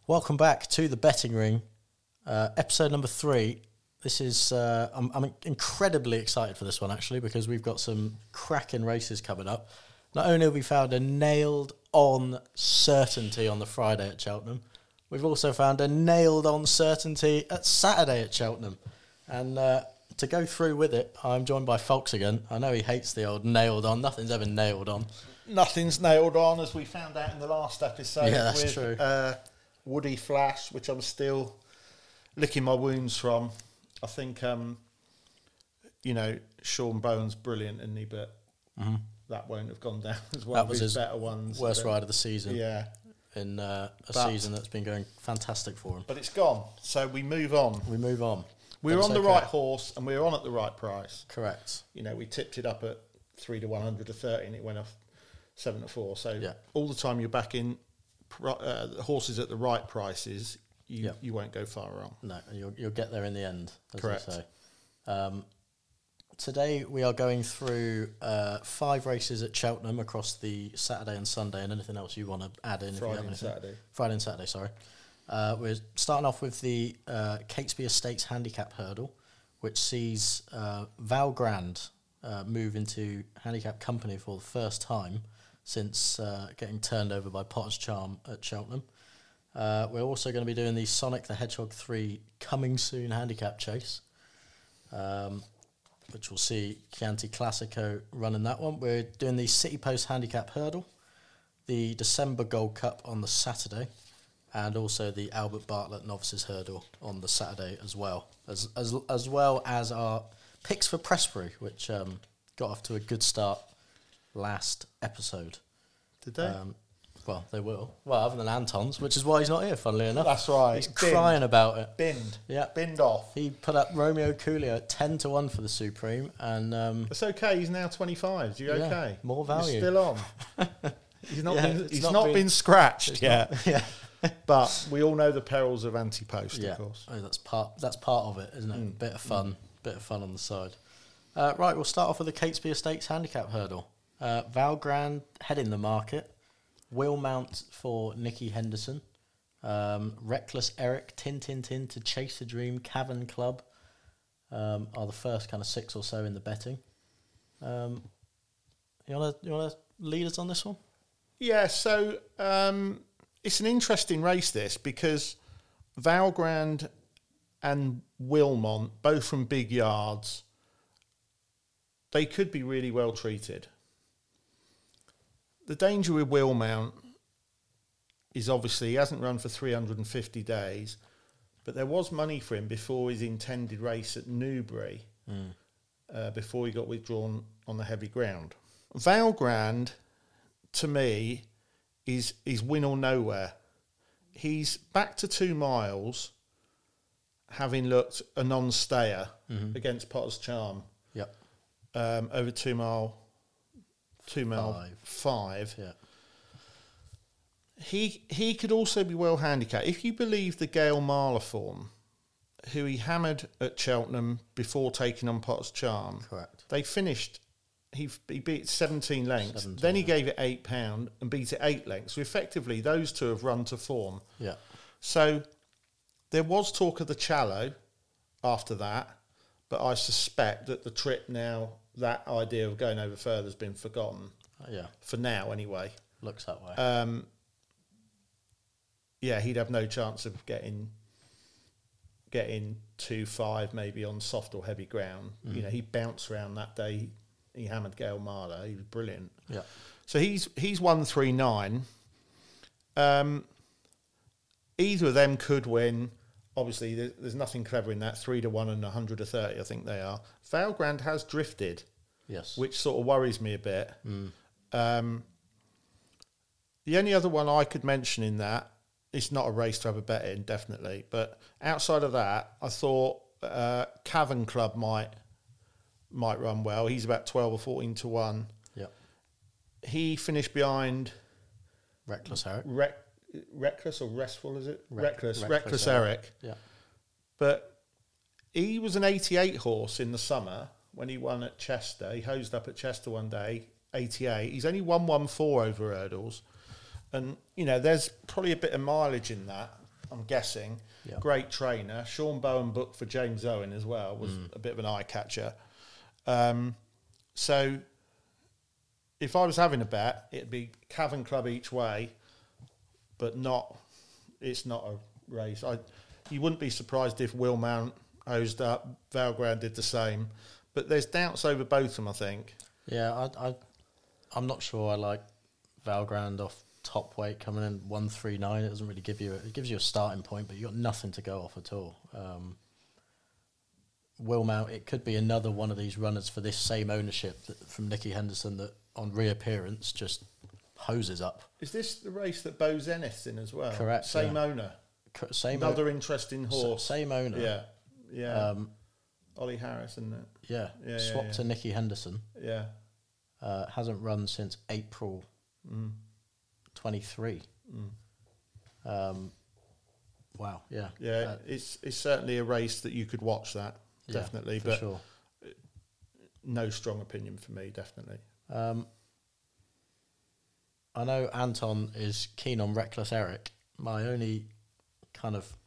Welcome back to the Betting Ring, episode number 3. This is I'm incredibly excited for this one actually because we've got some cracking races coming up. Not only have we found a nailed-on certainty on the Friday at Cheltenham, we've also found a nailed-on certainty at Saturday at Cheltenham. And to go through with it, I'm joined by Folks again. I know he hates the old nailed-on. Nothing's ever nailed on. Nothing's nailed on, as we found out in the last episode. Yeah, that's with, true. Woody Flash, which I'm still licking my wounds from. I think, Sean Bowen's brilliant, isn't he? But that won't have gone down as one That of was his his better ones. worst ride of the season. Yeah. In a season that's been going fantastic for him. But it's gone, so we move on. We move on. We're on the right horse, and we're on at the right price. Correct. We tipped it up at 3 to 100 to 30, and it went off 7 to 4. So Yeah. all the time you're backing horses at the right prices, you won't go far wrong. No, you'll get there in the end, as Correct. they say. Today we are going through 5 races at Cheltenham across the Saturday and Sunday, and anything else you want to add in. Friday and Saturday. Friday and Saturday, sorry. We're starting off with the Catesby Estates Handicap Hurdle, which sees Val Grand move into handicap company for the first time since getting turned over by Potter's Charm at Cheltenham. We're also going to be doing the Sonic the Hedgehog 3 Coming Soon handicap chase, which will see Chianti Classico running that one. We're doing the City Post handicap hurdle, the December Gold Cup on the Saturday, and also the Albert Bartlett Novices hurdle on the Saturday as well, as well as our picks for Pressbury, which got off to a good start last episode. Did they? Well, they will. Well, other than Anton's, which is why he's not here, funnily enough. That's right. He's crying about it. Binned. Yeah. Binned off. He put up Romeo Coolio at 10 to 1 for the Supreme, and It's okay. He's now 25. You okay? more value. You're still on. He's not. Yeah, been scratched yet. yeah. But we all know the perils of anti-post, Yeah. of course. Oh, that's part of it, isn't it? Bit of fun on the side. Right, we'll start off with the Catesby Estates handicap hurdle. Val Grand heading the market. Will Mount for Nicky Henderson. Reckless Eric, Tin to Chase the Dream, Cavern Club are the first kind of 6 or so in the betting. You want to lead us on this one? Yeah. So it's an interesting race, this, because Val Grand and Wilmont, both from big yards, they could be really well treated. The danger with Will Mount is obviously he hasn't run for 350 days, but there was money for him before his intended race at Newbury, before he got withdrawn on the heavy ground. Val Grand, to me, is win or nowhere. He's back to 2 miles, having looked a non-stayer against Potter's Charm. Yep. Over 2 mile 5. Yeah. He could also be well handicapped. If you believe the Gail Marler form, who he hammered at Cheltenham before taking on Potter's Charm. Correct. They finished, he beat 17 lengths. 17, then he gave it £8 and beat it 8 lengths. So effectively, those two have run to form. Yeah. So there was talk of the Challow after that, but I suspect that the trip now, that idea of going over further has been forgotten. Yeah. For now, anyway. Looks that way. Yeah, he'd have no chance of getting 2-5 maybe on soft or heavy ground. He bounced around that day. He hammered Gail Marler. He was brilliant. Yeah. So he's 139. Either of them could win. Obviously, there's nothing clever in that. 3 to 1 and 100 to 30, I think they are. Val Grand has drifted. Yes. Which sort of worries me a bit. The only other one I could mention in that, it's not a race to have a bet in, definitely. But outside of that, I thought Cavern Club might run well. He's about 12 or 14 to 1. Yep. He finished behind Reckless Eric. Reckless or Restful, is it? Reckless Eric. Yeah. But he was an 88 horse in the summer when he won at Chester. He hosed up at Chester one day, 88. He's only 114 over hurdles. And, there's probably a bit of mileage in that. I'm guessing. Yeah. Great trainer. Sean Bowen booked for James Owen as well, was a bit of an eye catcher. So if I was having a bet, it'd be Cavern Club each way, but it's not a race. You wouldn't be surprised if Will Mount hosed up, Valgrind did the same, but there's doubts over both of them, I think. Yeah, I'm not sure I like Valgrind off top weight coming in 139. It doesn't really give you it gives you a starting point, but you got nothing to go off at all. Will Mount, it could be another one of these runners for this same ownership from Nicky Henderson that on reappearance just hoses up. Is this the race that Bo Zenith's in as well? Correct. Same owner. Another interesting horse. Same owner. Yeah. Ollie Harris, isn't it? Yeah. Swapped to Nicky Henderson. Yeah. Hasn't run since April 23. Wow. Yeah. Yeah. It's certainly a race that you could watch. That definitely, for but sure. No strong opinion for me. Definitely. I know Anton is keen on Reckless Eric. My only kind of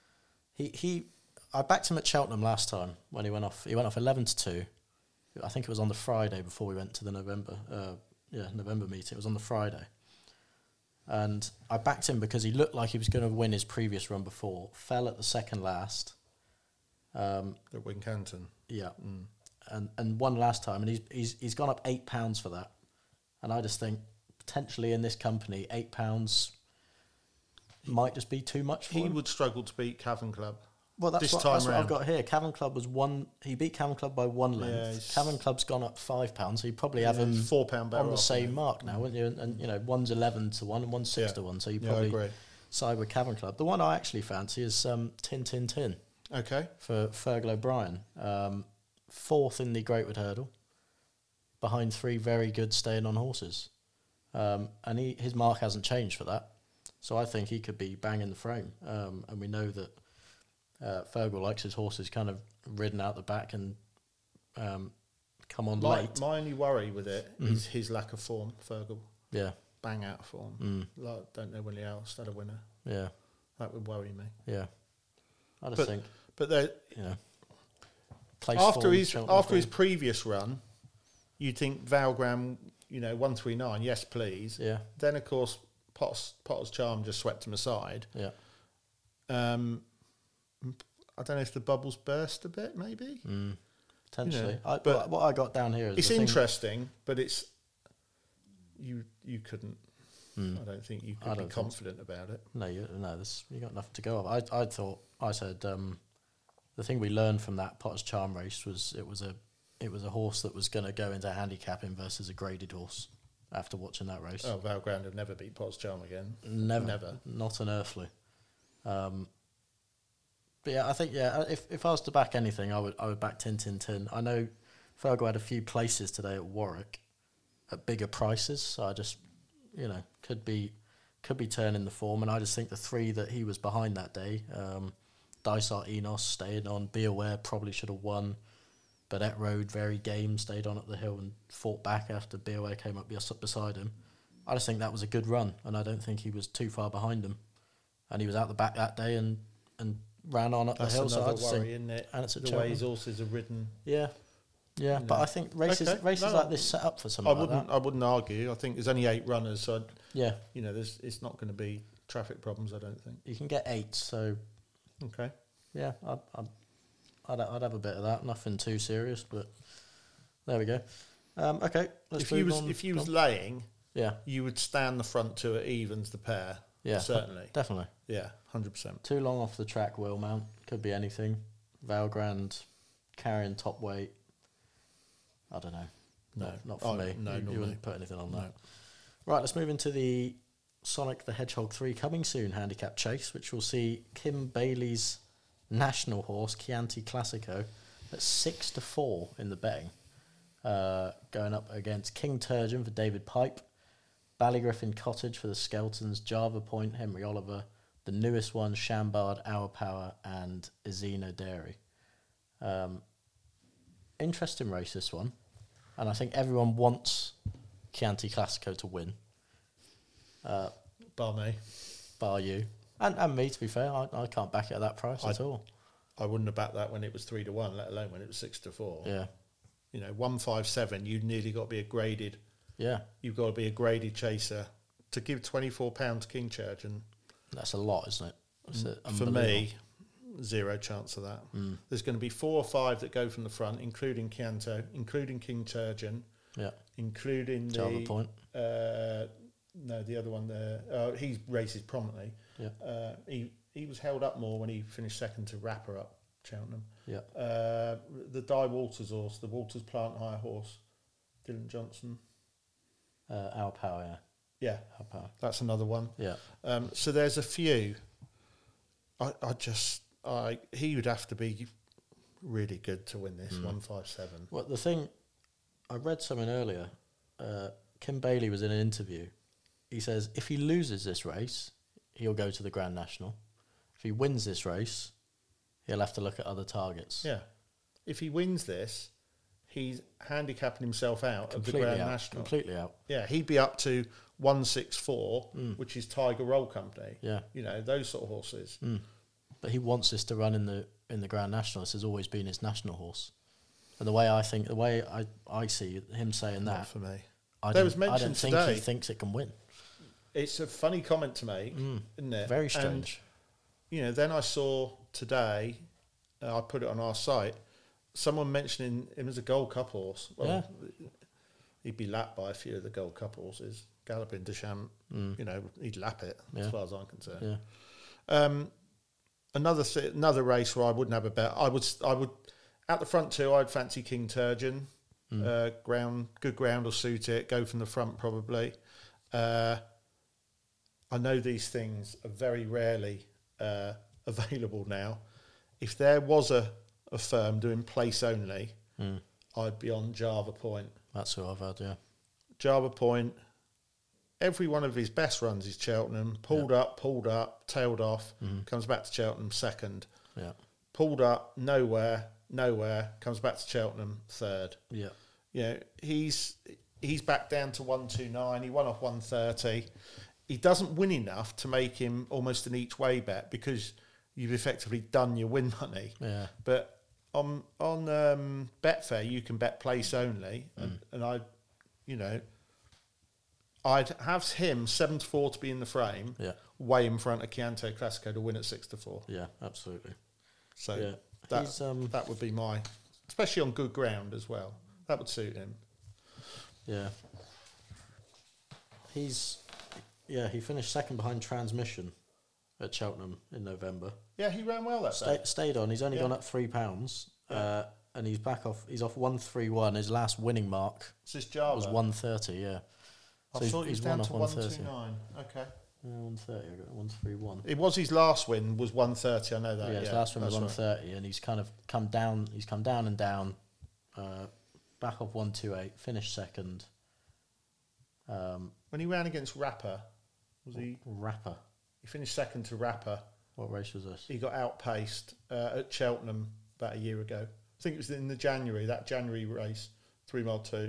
I backed him at Cheltenham last time when he went off. He went off 11-2. I think it was on the Friday before we went to the November meeting. It was on the Friday. And I backed him because he looked like he was going to win his previous run before. Fell at the second last. At Wincanton. Yeah. And won last time. And he's gone up £8 for that. And I just think potentially in this company, £8 might just be too much for him. He would struggle to beat Cavern Club. Well, that's what I've got here. Cavern Club was one. He beat Cavern Club by 1 length. Cavern Club's gone up £5, so you probably have him £4 on the same mark now, wouldn't you? And one's 11-1 and one's 6-1, so you probably side with Cavern Club. The one I actually fancy is Tin Tin Tin. Okay. For Fergal O'Brien, 4th in the Greatwood Hurdle, behind 3 very good staying on horses, and his mark hasn't changed for that, so I think he could be banging the frame. And we know that. Fergal likes his horses kind of ridden out the back and come on late. My only worry with it is his lack of form, Fergal. Yeah. Bang out of form. Don't know when else had a winner. Yeah. That would worry me. Yeah. I just think... But after his previous run, you'd think Valgram, 139, yes please. Yeah. Then, of course, Potter's Charm just swept him aside. Yeah. I don't know if the bubbles burst a bit, maybe. Potentially. But what I got down here is... It's interesting, but it's... You couldn't... I don't think you could be confident about it. No, you got nothing to go off. I said the thing we learned from that Potter's Charm race was it was a horse that was going to go into handicapping versus a graded horse after watching that race. Oh, Valgrind would never beat Potter's Charm again. Never. Not an earthly. But yeah, I think if I was to back anything, I would back Tin Tin Tin. I know Fergal had a few places today at Warwick at bigger prices, so I just could be turning the form, and I just think the 3 that he was behind that day, Dysart Enos stayed on, Be Aware probably should have won, Burdett Road very game, stayed on at the hill and fought back after Be Aware came up beside him. I just think that was a good run, and I don't think he was too far behind him, and he was out the back that day and ran on up the hill. That's another worry, isn't it? And it's a the way his horses are ridden. Yeah. But I think races like this set up for something like that. I wouldn't argue. I think there's only 8 runners, so it's not going to be traffic problems. I don't think you can get 8. So okay. Yeah, I'd have a bit of that. Nothing too serious, but there we go. Okay, if you was laying, yeah, you would stand the front 2 at evens the pair. Yeah, certainly, definitely. Yeah, 100%. Too long off the track. Will Mount could be anything. Valgrind carrying top weight. I don't know. No, not for me. No, you wouldn't put anything on that. Right, let's move into the Sonic the Hedgehog 3 coming soon handicap chase, which will see Kim Bailey's national horse Chianti Classico at 6-4 in the betting, going up against King Turgeon for David Pipe, Ballygriffin Cottage for the Skeltons, Java Point, Henry Oliver, the newest one, Shambard, Our Power, and Izino Dairy. Interesting race, this one. And I think everyone wants Chianti Classico to win. Bar me. Bar you. And me, to be fair, I can't back it at that price at all. I wouldn't have backed that when it was 3-1, let alone when it was 6-4. Yeah. 157. You nearly got to be a graded. Yeah. You've got to be a graded chaser to give £24 to King Churchill. That's a lot, isn't it? For me, zero chance of that. There's going to be 4 or 5 that go from the front, including Chianto, including King Turgeon, including Java Point. No, the other one there. He races prominently. Yeah. He was held up more when he finished second to Rapper up Cheltenham. Yeah. The Di Walters horse, the Walters Plant Hire horse, Dylan Johnson. Our Power, Yeah, Our Power. that's another one. Yeah. So there's a few. He would have to be really good to win this 157. Well, the thing, I read something earlier. Kim Bailey was in an interview. He says if he loses this race, he'll go to the Grand National. If he wins this race, he'll have to look at other targets. Yeah, if he wins this, he's handicapping himself out of the Grand National. Completely out. Yeah, he'd be up to 164, which is Tiger Roll Company. Yeah. Those sort of horses. But he wants this to run in the Grand National. This has always been his national horse. And the way I see him saying Not that, for me. I There was don't mention think today. he thinks it can win. It's a funny comment to make, isn't it? Very strange. And, then I saw today, I put it on our site, someone mentioning him as a Gold Cup horse. Well, he'd be lapped by a few of the Gold Cup horses. Galloping Deschamps, he'd lap it, as far as I'm concerned. Yeah. Another race where I wouldn't have a bet. I would at the front two. I'd fancy King Turgeon. Good ground will suit it. Go from the front probably. I know these things are very rarely available now. If there was a firm doing place only, I'd be on Java Point. That's who I've had, yeah. Java Point, every one of his best runs is Cheltenham. Pulled up, tailed off, comes back to Cheltenham second. Yeah. Pulled up, nowhere, comes back to Cheltenham third. Yeah. He's back down to 129. He won off 130. He doesn't win enough to make him almost an each way bet because you've effectively done your win money. Yeah. But on Betfair, you can bet place only, and I'd have him 7-4 to be in the frame, way in front of Chianto Classico to win at 6-4. Yeah, absolutely. So that would be my, especially on good ground as well. That would suit him. Yeah. He finished second behind Transmission at Cheltenham in November. Yeah, he ran well that day. Stayed on. He's only gone up £3, and he's back off. He's off 131. His last winning mark was 130. Yeah. I thought he was down to 129. Okay. 130. I got 131. It was his last win was 130. I know that. Yeah, his last win was 130, and he's kind of come down. He's come down and down. Back off 128. Finished second. When he ran against Rapper, was he? Rapper. He finished second to Rapper. What race was this? He got outpaced at Cheltenham about a year ago. I think it was in that January race, 3 mile 2.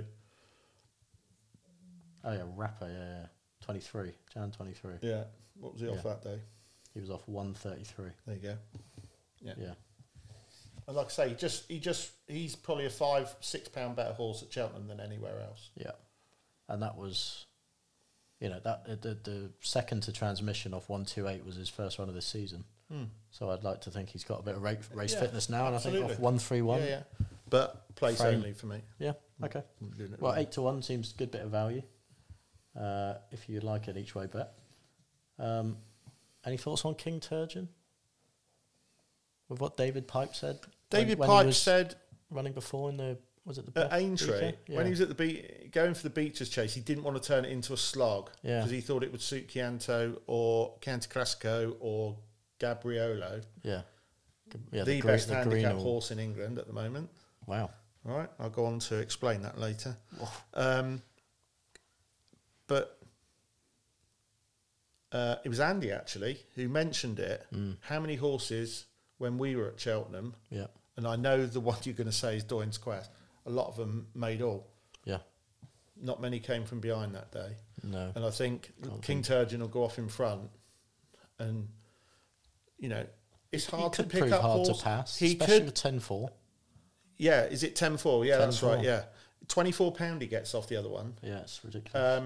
Oh yeah, Rapper. Yeah. 23. Jan 23. Yeah. What was he off that day? He was off 133. There you go. Yeah. And like I say, he's probably a £5-6 better horse at Cheltenham than anywhere else. Yeah, and that was, that the second to Transmission off 128 was his first run of this season. So I'd like to think he's got a bit of race fitness now, absolutely. And I think off 131. Yeah. But place only for me. Yeah. Okay. Well, 8-1 seems a good bit of value. If you'd like an each way bet. Any thoughts on King Turgeon? With what David Pipe said? David when Pipe said running before in the at Aintree when he was at the going for the Beaches Chase, he didn't want to turn it into a slog because he thought it would suit Chianto or Chianto Classico or Gabriolo. The best handicap horse in England at the moment. Wow. All right, I'll go on to explain that later. But it was Andy actually who mentioned it. How many horses when we were at Cheltenham? Yeah. And I know the one you're going to say is Doyne's Quest. A lot of them made all. Yeah. Not many came from behind that day. No. And I think King Turgeon will go off in front. And you know, it's He hard to could pick prove up hard horse. to pass, He especially could, with 10-4. yeah. Is it 10-4? Yeah, that's 10-4. right. Yeah, £24 he gets off the other one. Yeah, it's ridiculous.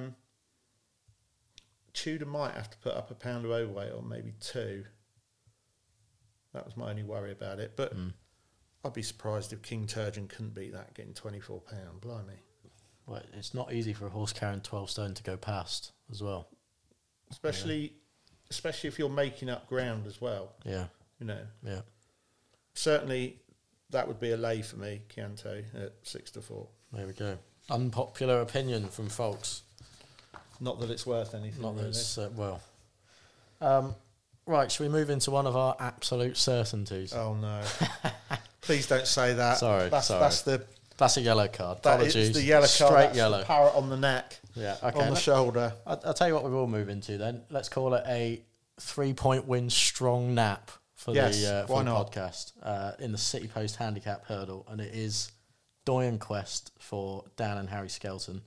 Tudor might have to put up £1 of overweight, or maybe £2. That was my only worry about it. But I'd be surprised if King Turgeon couldn't beat that, getting £24. Blimey. Well, it's not easy for a horse carrying 12 stone to go past as well. Especially if you're making up ground as well. Yeah. You know. Yeah. Certainly, that would be a lay for me, Chianti, at 6-4. There we go. Unpopular opinion from folks. Not that it's worth anything. Not that really. it's, right, shall we move into one of our absolute certainties? Oh no! Please don't say that. Sorry. That's a yellow card. Apologies. That is the yellow card. Straight That's yellow. the parrot on the neck. Yeah. Okay. On the shoulder. I'll tell you what we will move into then. Let's call it a 3-point win strong nap for the podcast in the City Post Handicap Hurdle, and it is Doyen Quest for Dan and Harry Skelton.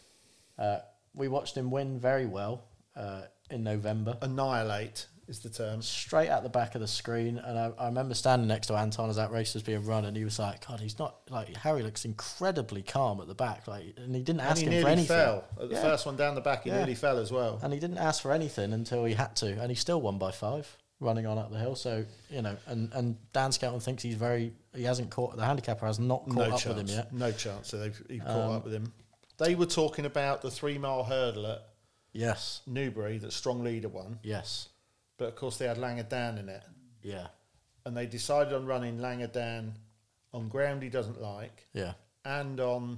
We watched him win very well in November. Annihilate is the term. Straight at the back of the screen, and I remember standing next to Anton as that race was being run, and he was like, "God, he's not like Harry looks incredibly calm at the back, like, and he didn't ask him for anything." He nearly fell at the first one down the back. He nearly fell as well, and he didn't ask for anything until he had to, and he still won by 5, running on up the hill. So you know, and Dan Skelton thinks he hasn't caught the handicapper has not caught up with him yet. No chance. So they've caught up with him. They were talking about the 3-mile hurdle at Newbury that Strong Leader won. Yes. But of course they had Langadan in it. Yeah. And they decided on running Langadan on ground he doesn't like. Yeah. And on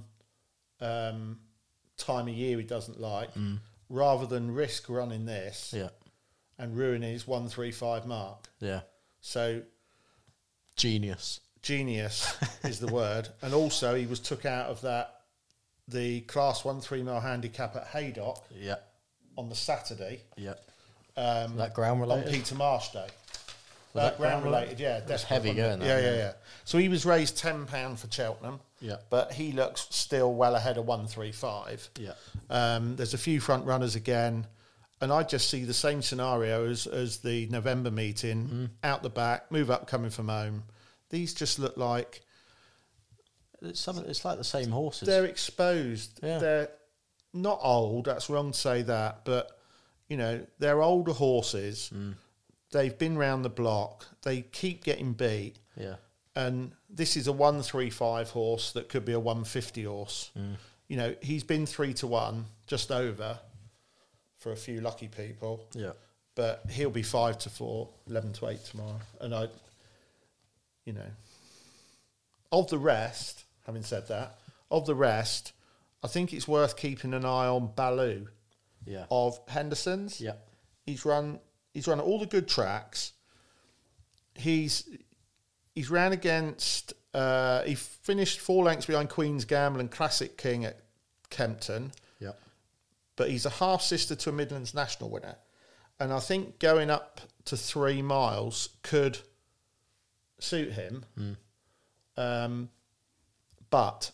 time of year he doesn't like, rather than risk running this and ruining his 1:35 mark. Yeah. So Genius is the word. And also he was took out of the Class 1 3-mile handicap at Haydock on the Saturday. Yeah. That ground related? On Peter Marsh Day. That ground related, yeah. That's heavy going. Yeah. So he was raised £10 for Cheltenham. Yeah. But he looks still well ahead of 135. Yeah. There's a few front runners again. And I just see the same scenario as the November meeting. Out the back, move up coming from home. These just look like... It's like the same horses. They're exposed. Yeah. They're not old. That's wrong to say that. But, you know, they're older horses. They've been round the block. They keep getting beat. Yeah. And this is a 135 horse that could be a 150 horse. You know, he's been 3-1, just over, for a few lucky people. Yeah. But he'll be 5-4, 11-8 tomorrow. And you know, of the rest, having said that, I think it's worth keeping an eye on Baloo. Yeah. Of Henderson's. Yeah. He's run all the good tracks. He's ran against. He finished 4 lengths behind Queen's Gamble and Classic King at Kempton. Yeah. But he's a half sister to a Midlands National winner, and I think going up to 3 miles could suit him. But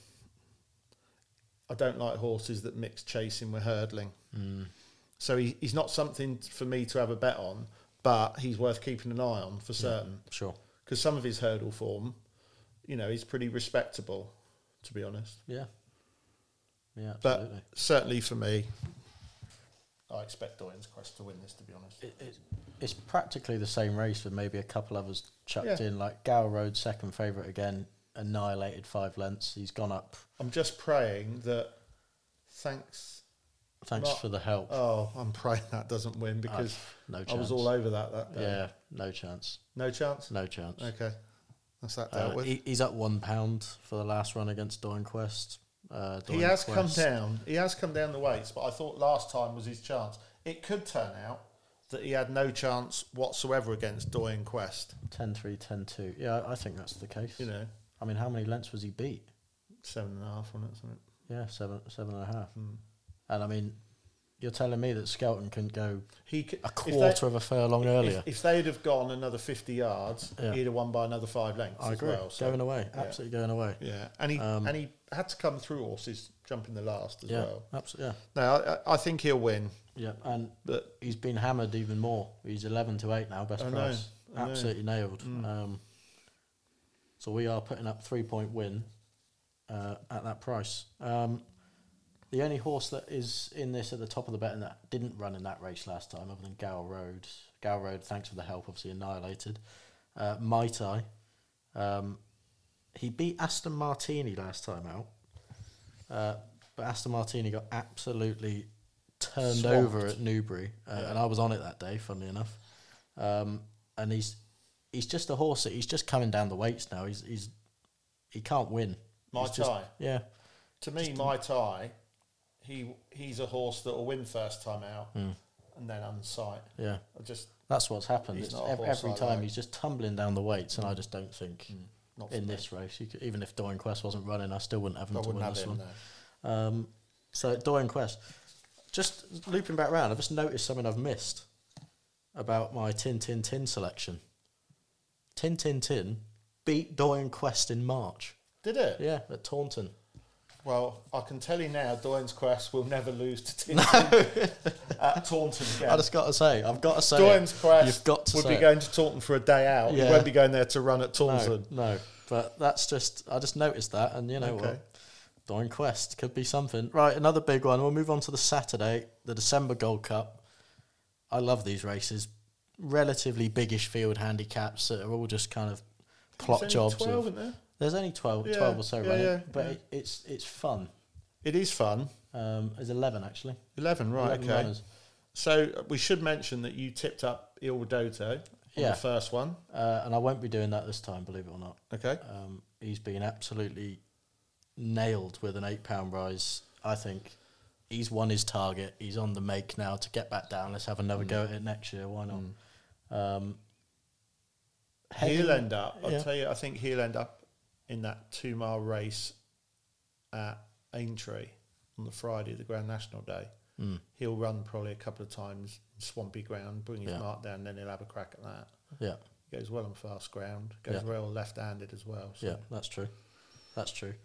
I don't like horses that mix chasing with hurdling. So he's not something for me to have a bet on, but he's worth keeping an eye on for certain. Sure. Because some of his hurdle form, you know, is pretty respectable, to be honest. Yeah. Yeah, absolutely. But certainly for me, I expect Doyen's Quest to win this, to be honest. It's practically the same race with maybe a couple others chucked in, like Gower Road, second favourite again, annihilated 5 lengths. He's gone up. I'm just praying that thanks for the help. Oh, I'm praying that doesn't win because no chance. I was all over that day. Yeah, no chance. No chance? No chance. Okay. That's that dealt with. He's up £1 for the last run against Doyen Quest. He has come down. He has come down the weights, but I thought last time was his chance. It could turn out that he had no chance whatsoever against Doyen Quest. 10-3, 10-2. Yeah, I think that's the case. You know, I mean, how many lengths was he beat? 7.5, wasn't it? Something. Yeah, 7.5. And I mean, you're telling me that Skelton can go a quarter of a furlong earlier. If they'd have gone another 50 yards, he'd have won by another 5 lengths. I agree. As well, so, going away, absolutely going away. Yeah, and he had to come through horses jumping the last as well. Absolutely. No, I think he'll win. Yeah, and But he's been hammered even more. He's 11-8 now, best price. I know. Absolutely nailed. So we are putting up 3-point win at that price. The only horse that is in this at the top of the betting that didn't run in that race last time, other than Gower Road. Gower Road, thanks for the help, obviously annihilated. Mai Tai. He beat Aston Martini last time out. But Aston Martini got absolutely turned Swamped. over at Newbury. And I was on it that day, funnily enough. And he's just a horse that he's just coming down the weights now. He can't win. Mai Tai. Yeah. To me, Mai Tai, he's a horse that will win first time out and then unsight. Yeah. Just that's what's happened. He's It's not a horse every I time like. he's just tumbling down the weights, and I just don't think not for in me. this race, even if Dorian Quest wasn't running, I still wouldn't have him I to wouldn't win have this him. one. No. So Dorian Quest, just looping back round, I've just noticed something I've missed about my Tin Tin Tin selection. Tin Tin Tin beat Dorian Quest in March. Did it? Yeah, at Taunton. Well, I can tell you now, Doyle's Quest will never lose to Tintin at Taunton again. I just got to say, I've got to say, Doyle's Quest you've got to would say be it. going to Taunton for a day out. Yeah. He won't be going there to run at Taunton. No, but that's just, I just noticed that, and you know Okay. what? Dorian Quest could be something. Right, another big one. We'll move on to the Saturday, the December Gold Cup. I love these races. Relatively biggish field handicaps that are all just kind of plot There's jobs. only 12, of, isn't there? there's only 12 Yeah, or so yeah, running, yeah, but yeah. it's fun. It is fun. There's 11 actually. 11, right, 11 okay. runners. So we should mention that you tipped up Il Dodo on Yeah. the first one. And I won't be doing that this time, believe it or not. Okay. He's been absolutely nailed with an £8 rise. I think he's won his target. He's on the make now to get back down. Let's have another go at it next year. Why not? He'll end up, yeah. I'll tell you, I think he'll end up in that 2 mile race at Aintree on the Friday, the Grand National Day. He'll run probably a couple of times in swampy ground, bring his mark down, then he'll have a crack at that. Yeah, He goes well on fast ground, goes Yeah. well left-handed as well. So. yeah, that's true. That's true.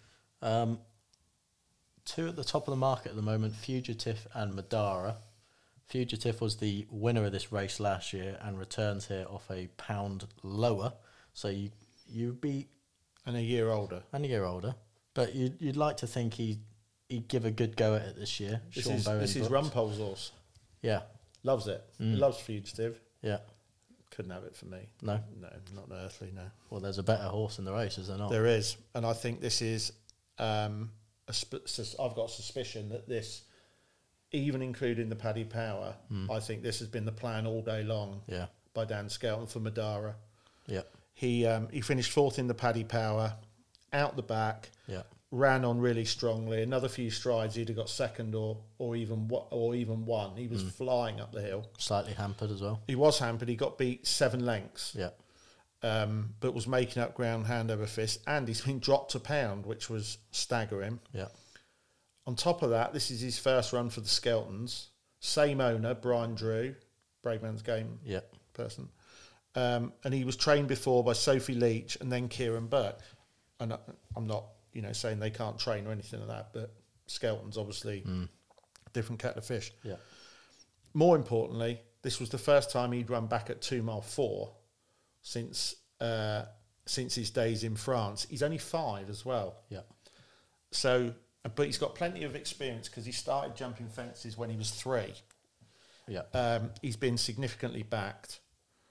Two at the top of the market at the moment, Fugitive and Madara. Fugitive was the winner of this race last year and returns here off £1 lower. So you beat And a year older. and a year older, but you'd like to think he'd give a good go at it this year. This Sean Bowen is booked. Rumpol's horse. Yeah, Loves it. He loves Fugitive. yeah. Couldn't have it for me. No. No, not earthly, no. Well, there's a better horse in the race, is there not? There is. And I think this is, I've got suspicion that this, even including the Paddy Power, I think this has been the plan all day long Yeah, by Dan Skelton for Madara. yeah, He finished 4th in the Paddy Power, out the back, yeah, ran on really strongly. Another few strides, he'd have got second or even won. He was flying up the hill. slightly hampered as well. He was hampered. He got beat 7 lengths, Yeah, but was making up ground hand over fist. And he's been dropped a pound, which was staggering. yeah, On top of that, this is his first run for the Skeltons. Same owner, Brian Drew, Brave Man's Game yeah, person. And he was trained before by Sophie Leach and then Kieran Burke. And I'm not, saying they can't train or anything like that, but Skelton's obviously different kettle of fish. yeah, More importantly, this was the first time he'd run back at 2 mile 4 since his days in France. He's only 5 as well. yeah, So, but he's got plenty of experience because he started jumping fences when he was 3. yeah. He's been significantly backed.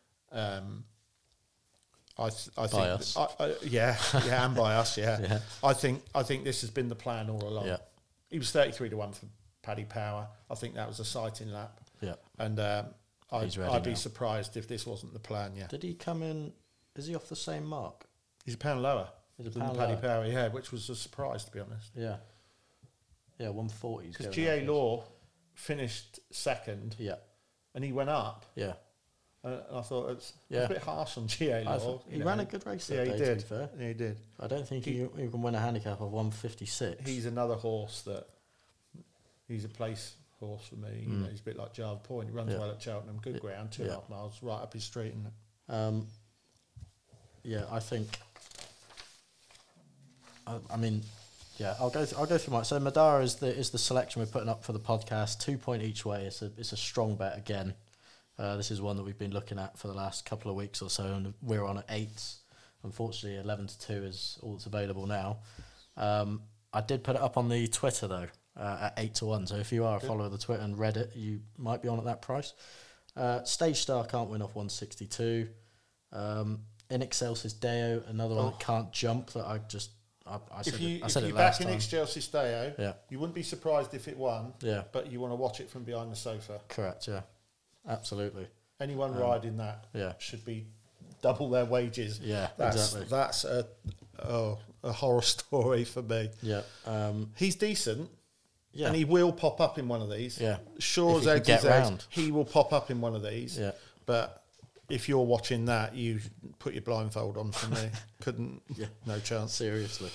I think By us. yeah, and by us, yeah. Yeah. I think this has been the plan all along. Yeah. He was 33 to 1 for Paddy Power. I think that was a sighting lap. Yeah. And He's ready I'd be now. surprised if this wasn't the plan. Yeah, Did he come in? Is he off the same mark? he's a pound lower He's a than pound Paddy lower. Power. Yeah, which was a surprise to be honest. Yeah. Yeah, 140. Because GA Law finished second Yeah, and he went up. yeah. And I thought it's Yeah. a bit harsh on GA I Law. thought he ran a good race that Yeah, day, he to did. be fair. Yeah, he did. I don't think he can win a handicap of 156. He's another horse that he's a place horse for me. He's a bit like Java Point. He runs Yeah. well at Cheltenham, good ground, 2.5 miles, right up his street. And Yeah, I think. I mean, Yeah, I'll go through mine. So Madara is the selection we're putting up for the podcast. 2 point each way. It's a strong bet again. This is one that we've been looking at for the last couple of weeks or so, and we're on at 8s. Unfortunately, 11-2 is all that's available now. I did put it up on the Twitter though at 8-1. So if you are a follower of the Twitter and Reddit, you might be on at that price. Stage Star can't win off 162. In Excelsis Deo, another one that can't jump. That I said If it you last back time. in Excelsis Deo, Yeah. you wouldn't be surprised if it won. Yeah. But you want to watch it from behind the sofa. Correct. Yeah. Absolutely. Anyone riding that yeah. should be double their wages. Yeah. That's a horror story for me. Yeah. He's decent. Yeah. And he will pop up in one of these. Yeah. Sure as If he eggs can is get eggs, round. he will pop up in one of these. Yeah. But if you're watching that, you put your blindfold on for me. Couldn't. Yeah. No chance. Seriously.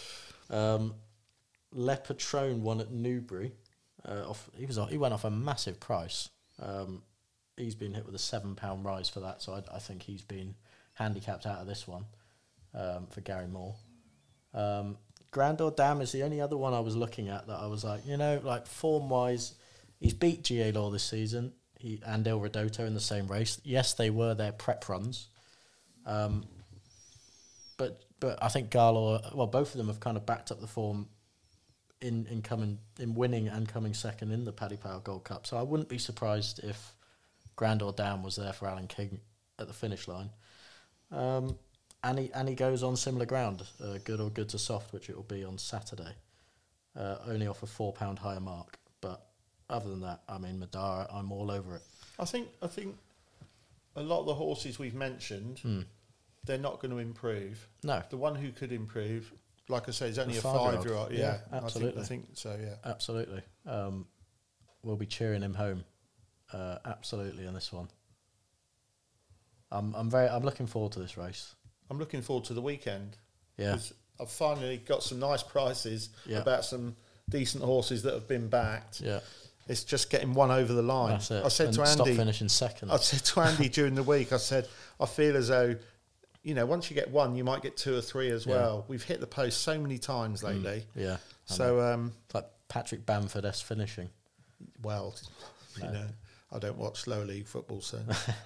Le Patron won at Newbury. He went off a massive price. He's been hit with a £7 rise for that, so I think he's been handicapped out of this one for Gary Moore. Grandeur Dam is the only other one I was looking at that I was like, like form-wise, he's beat GA Law this season. He and El Redoto in the same race. Yes, they were their prep runs. But I think Garlaw, both of them have kind of backed up the form in winning and coming second in the Paddy Power Gold Cup. So I wouldn't be surprised if Grandeur Dam was there for Alan King at the finish line. And he goes on similar ground, good or good to soft, which it will be on Saturday. Only off a £4 higher mark. But other than that, I mean, Madara, I'm all over it. I think a lot of the horses we've mentioned, they're not going to improve. No. The one who could improve, like I say, is only a five-year-old. five-year-old. Yeah, absolutely. I think so, yeah. Absolutely. We'll be cheering him home. Absolutely in this one. I'm looking forward to this race. I'm looking forward to the weekend. Yeah. 'Cause I've finally got some nice prices Yeah. about some decent horses that have been backed. Yeah. It's just getting one over the line. That's it. I said And to stop Andy, finishing second. I said to Andy during the week, I said, I feel as though, once you get one, you might get two or three as well. We've hit the post so many times lately. Yeah. So, It's like Patrick Bamford-esque finishing. well, I don't watch low league football, so.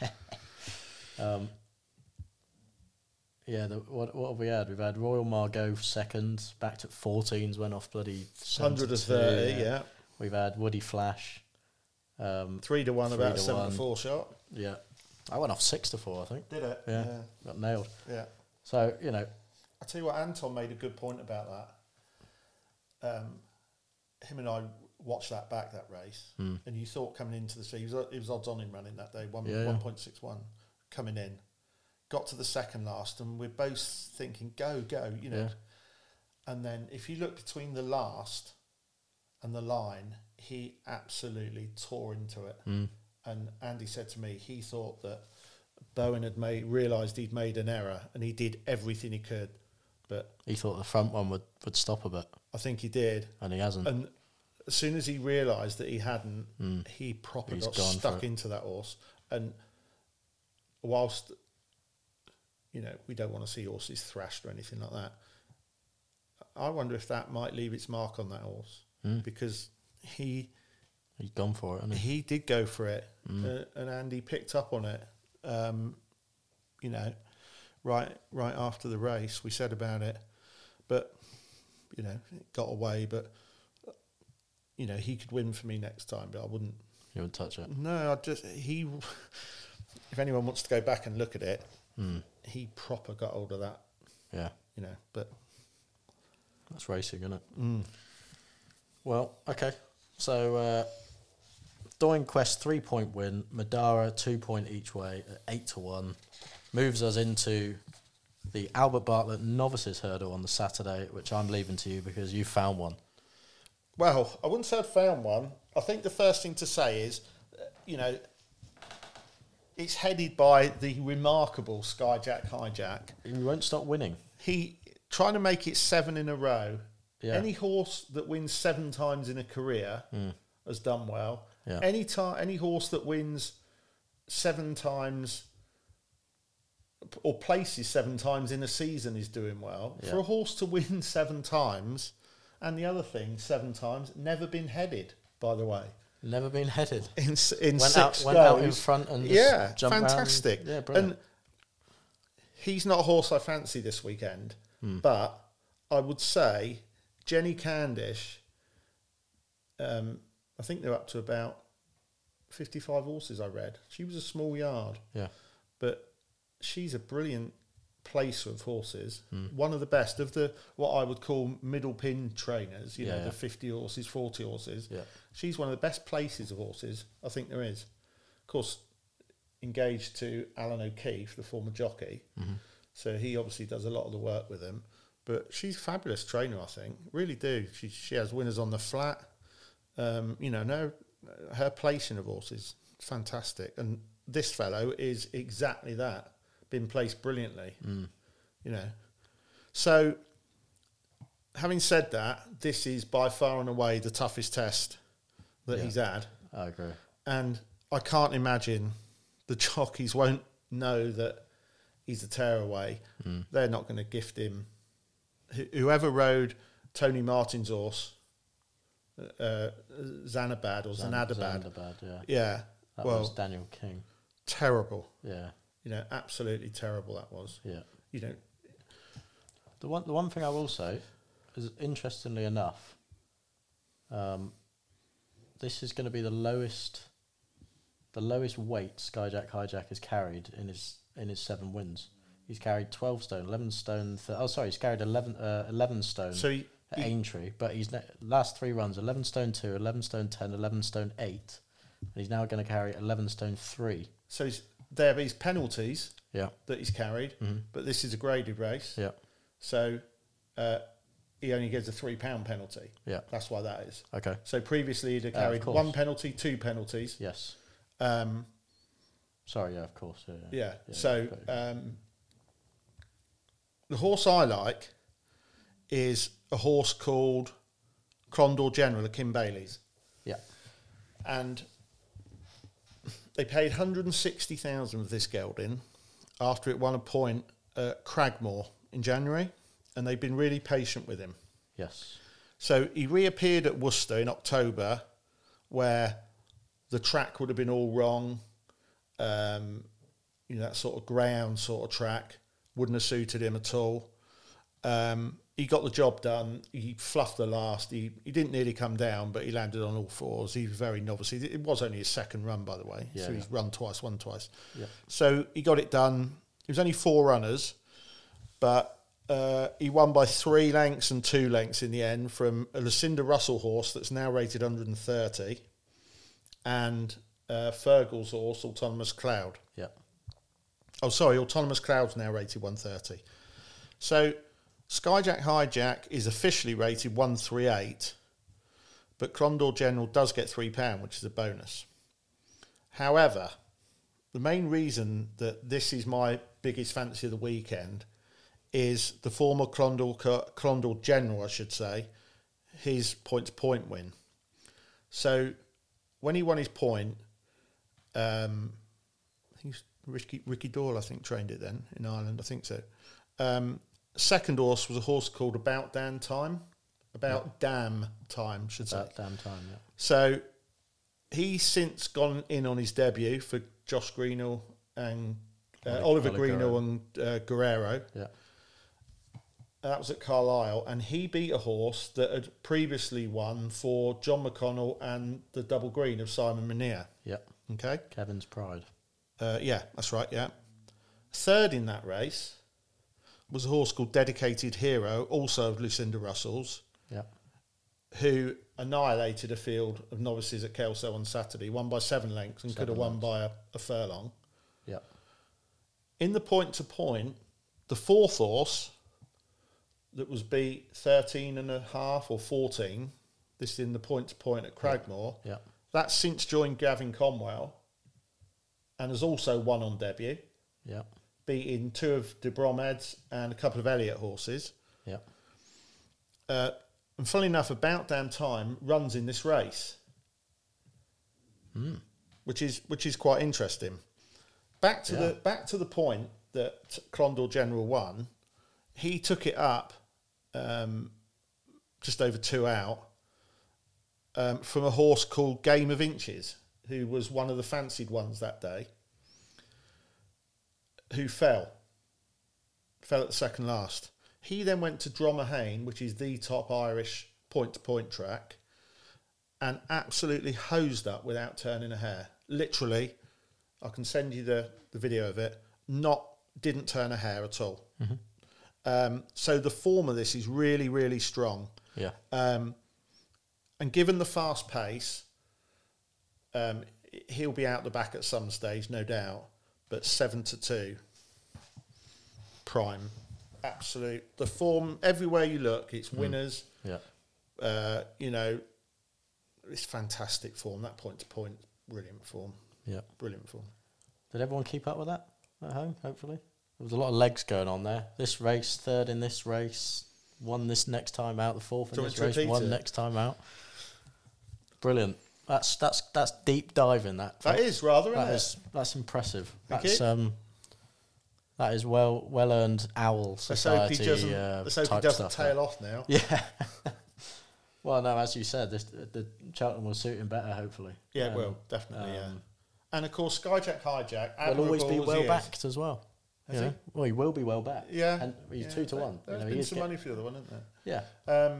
Yeah, what have we had? We've had Royal Margot second, backed at 14s, went off bloody 130, yeah. We've had Woody Flash. 3-1, about a 7-4 shot. Yeah. I went off 6-4, I think. Did it? Yeah. Got nailed. Yeah. So, I tell you what, Anton made a good point about that. Him and I watched that race, and you thought coming into the season, he was odds on him running that day, 1.61 coming in. Got to the second last, and we're both thinking, go, Yeah. And then if you look between the last and the line, he absolutely tore into it. And Andy said to me, he thought that Bowen had realised he'd made an error, and he did everything he could. But he thought the front one would stop a bit. I think he did. And he hasn't. And as soon as he realised that he hadn't, he properly got stuck into that horse. And whilst, we don't want to see horses thrashed or anything like that, I wonder if that might leave its mark on that horse. Because he's gone for it, hasn't he? He did go for it. And Andy picked up on it. Right after the race, we said about it. But, it got away. But, he could win for me next time, but I wouldn't. You wouldn't touch it? No, if anyone wants to go back and look at it, he proper got hold of that. Yeah. But. That's racing, isn't it? Well, okay. So, Doing Quest 3-point win, Madara 2-point each way at 8-1, moves us into the Albert Bartlett Novices Hurdle on the Saturday, which I'm leaving to you because you found one. Well, I wouldn't say I'd found one. I think the first thing to say is, it's headed by the remarkable Skyjack Hijack. He won't stop winning. He trying to make it 7 in a row. Yeah. Any horse that wins 7 times in a career has done well. Yeah. Any horse that wins 7 times or places 7 times in a season is doing well. Yeah. For a horse to win 7 times And the other thing, 7 times, never been headed, by the way. Never been headed. In Went 6 out in front and just jumped fantastic. round. Yeah, brilliant. And he's not a horse I fancy this weekend, but I would say Jenny Candish, I think they're up to about 55 horses, I read. She was a small yard. Yeah. But she's a brilliant placer of horses. One of the best of the, what I would call middle pin trainers, you know, the 50 horses, 40 horses. Yeah. She's one of the best places of horses I think there is. Of course, engaged to Alan O'Keefe, the former jockey. So he obviously does a lot of the work with him. But she's a fabulous trainer, I think. Really do. She has winners on the flat. You know, her placing of horses, fantastic. And this fellow is exactly that. Been placed brilliantly. You know. So, having said that, this is by far and away the toughest test that he's had. I agree. And I can't imagine the jockeys won't know that he's a tearaway. They're not going to gift him. Whoever rode Tony Martin's horse, Zanabad or Zanadabad. Zanadabad, yeah. Yeah. That was Daniel King. Terrible. Yeah. You know, absolutely terrible that was. Yeah. You know. The one thing I will say is, interestingly enough, this is going to be the lowest weight Skyjack Hijack has carried in his 7 wins. He's carried 12 stone, 11 stone. He's carried 11 stone at Aintree, but he's last 3 runs 11 stone 2, 11 stone 10, 11 stone 8, and he's now going to carry 11 stone 3. So there are his penalties that he's carried, but this is a graded race. Yeah. So he only gets a £3 penalty. Yeah. That's why that is. Okay. So previously he'd have carried 1 penalty, 2 penalties. Yes. Sorry, yeah, of course. Yeah. So the horse I like is a horse called Crondor General of Kim Bailey's. Yeah. And they paid 160,000 for this gelding after it won a point at Cragmore in January, and they've been really patient with him. Yes. So he reappeared at Worcester in October, where the track would have been all wrong. You know, that sort of ground sort of track wouldn't have suited him at all. He got the job done. He fluffed the last. He didn't nearly come down, but he landed on all 4s. He was very novice. It was only his 2nd run, by the way. Yeah, so he's run twice, won twice. Yeah. So he got it done. It was only 4 runners, but he won by 3 lengths and 2 lengths in the end from a Lucinda Russell horse that's now rated 130 and Fergal's horse, Autonomous Cloud. Yeah. Oh, sorry, Autonomous Cloud's now rated 130. So Skyjack Hijack is officially rated 138, but Crondor General does get £3, which is a bonus. However, the main reason that this is my biggest fantasy of the weekend is the former Crondor General, I should say, his point-to-point win. So when he won his point, I think Ricky Doyle, I think, trained it then in Ireland. I think so. Second horse was a horse called About Damn Time, should say. About Damn Time, yeah. So he's since gone in on his debut for Josh Greenall and Oliver Greenall and Guerrero. Yeah. That was at Carlisle, and he beat a horse that had previously won for John McConnell and the Double Green of Simon Menier. Yeah. Okay. Kevin's Pride. Yeah, that's right, yeah. Third in that race was a horse called Dedicated Hero, also of Lucinda Russell's, Yeah. who annihilated a field of novices at Kelso on Saturday, won by 7 lengths and could have won by a furlong. Yeah. In the point-to-point, the 4th horse that was beat 13.5 or 14, this is in the point-to-point at Cragmore, Yeah. that's since joined Gavin Conwell and has also won on debut, Yeah. beating 2 of de Bromhead's and a couple of Elliott horses. Yeah. And funnily enough, About Damn Time runs in this race, which is quite interesting. Back to the point that Crondor General won. He took it up just over 2 out, from a horse called Game of Inches, who was one of the fancied ones that day, who fell at the second last. He then went to Dromahane, which is the top Irish point-to-point track, and absolutely hosed up without turning a hair. Literally, I can send you the video of it. Didn't turn a hair at all. So the form of this is really, really strong. Yeah. And given the fast pace, he'll be out the back at some stage, no doubt. But 7-2, prime, absolute. The form everywhere you look, it's winners. Yeah. It's fantastic form. That point to point, brilliant form. Yeah. Brilliant form. Did everyone keep up with that at home? Hopefully, there was a lot of legs going on there. This race, third in this race, won this next time out. The fourth in this race, won next time out. Brilliant. That's deep diving. That is rather. Isn't it? That's impressive. Thank That's you. That is well earned owl society. Let's hope he doesn't tail off now. Yeah. Well, no, as you said, the Cheltenham will suit him better. Hopefully. Yeah, it will definitely. Yeah. And of course, Skyjack Hijack will always be well backed as well. Has he? Well, he will be well backed. Yeah. And he's 2-1. There's been some money for the other one, isn't there? Yeah.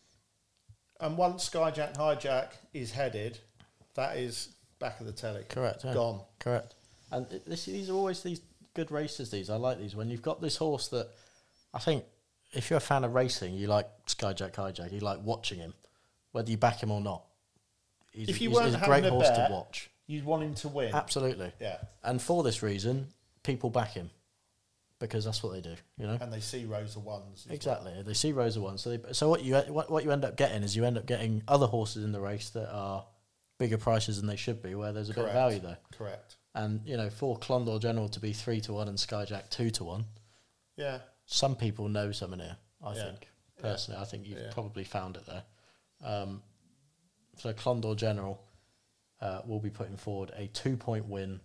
And once Skyjack Hijack is headed, that is back of the telly. Correct. Yeah. Gone. Correct. And these are always these good races. I like these. When you've got this horse that, I think, if you're a fan of racing, you like Skyjack Hijack. You like watching him, whether you back him or not. He's a great horse to watch. You'd want him to win. Absolutely. Yeah. And for this reason, people back him because that's what they do, And they see rows of ones. Exactly. Well. They see rows of ones. So what you end up getting is you end up getting other horses in the race that are bigger prices than they should be, where there's a bit of value there. Correct. And for Clondor General to be 3-1 and Skyjack 2-1. Yeah. Some people know something here. I think personally, I think you've probably found it there. So Clondor General will be putting forward a 2-point win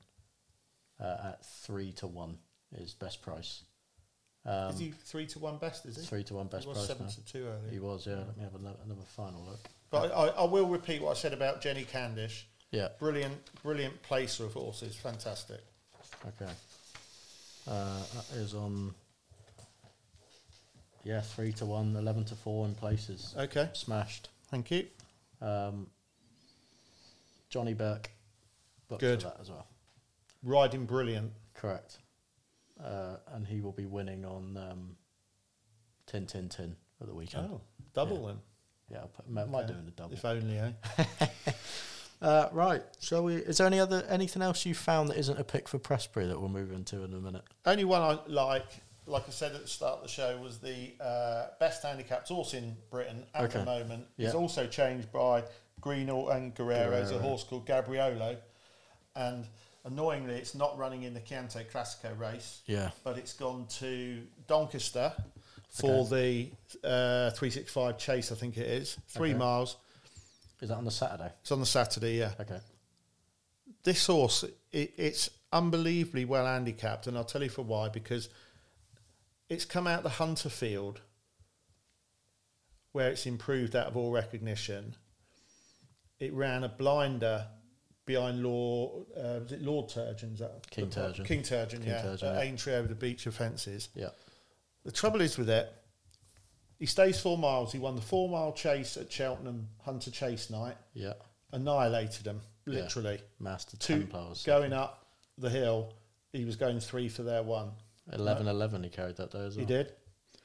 at 3-1 is best price. Is he 3-1 best? Is he 3-1 best price? He was 7-2 earlier. He was. Yeah. Let me have another final look. But I will repeat what I said about Jenny Candish. Yeah. Brilliant placer of horses. Fantastic. Okay. That is on. Yeah, 3-1, 11-4 in places. Okay. Smashed. Thank you. Johnny Burke. Good. For that as well. Riding brilliant. Correct. And he will be winning on Tin Tin Tin at the weekend. Oh, double then. Yeah, might do in the double. If only, eh? Right. Shall we? Is there anything else you found that isn't a pick for Pressbury that we'll move into in a minute? Only one I like I said at the start of the show, was the best handicapped horse in Britain at the moment. Yeah. It's also changed by Greenall and Guerrero. It's a horse called Gabriolo, and annoyingly, it's not running in the Chianti Classico race. Yeah, but it's gone to Doncaster for the 365 Chase. I think it is 3 miles. Is that on the Saturday? It's on the Saturday, yeah. Okay. This horse, it's unbelievably well handicapped, and I'll tell you for why. Because it's come out the Hunter Field, where it's improved out of all recognition. It ran a blinder behind Lord Turgeon? King Turgeon. King Turgeon, at Aintree over the Beach of Fences. Yeah. The trouble is with it, he stays 4 miles. He won the 4 mile chase at Cheltenham Hunter Chase night. Yeah. Annihilated them, literally. Yeah. Master Templars. Going up the hill, he was going 3 for their 1. 11-11 he carried that day as well. He did.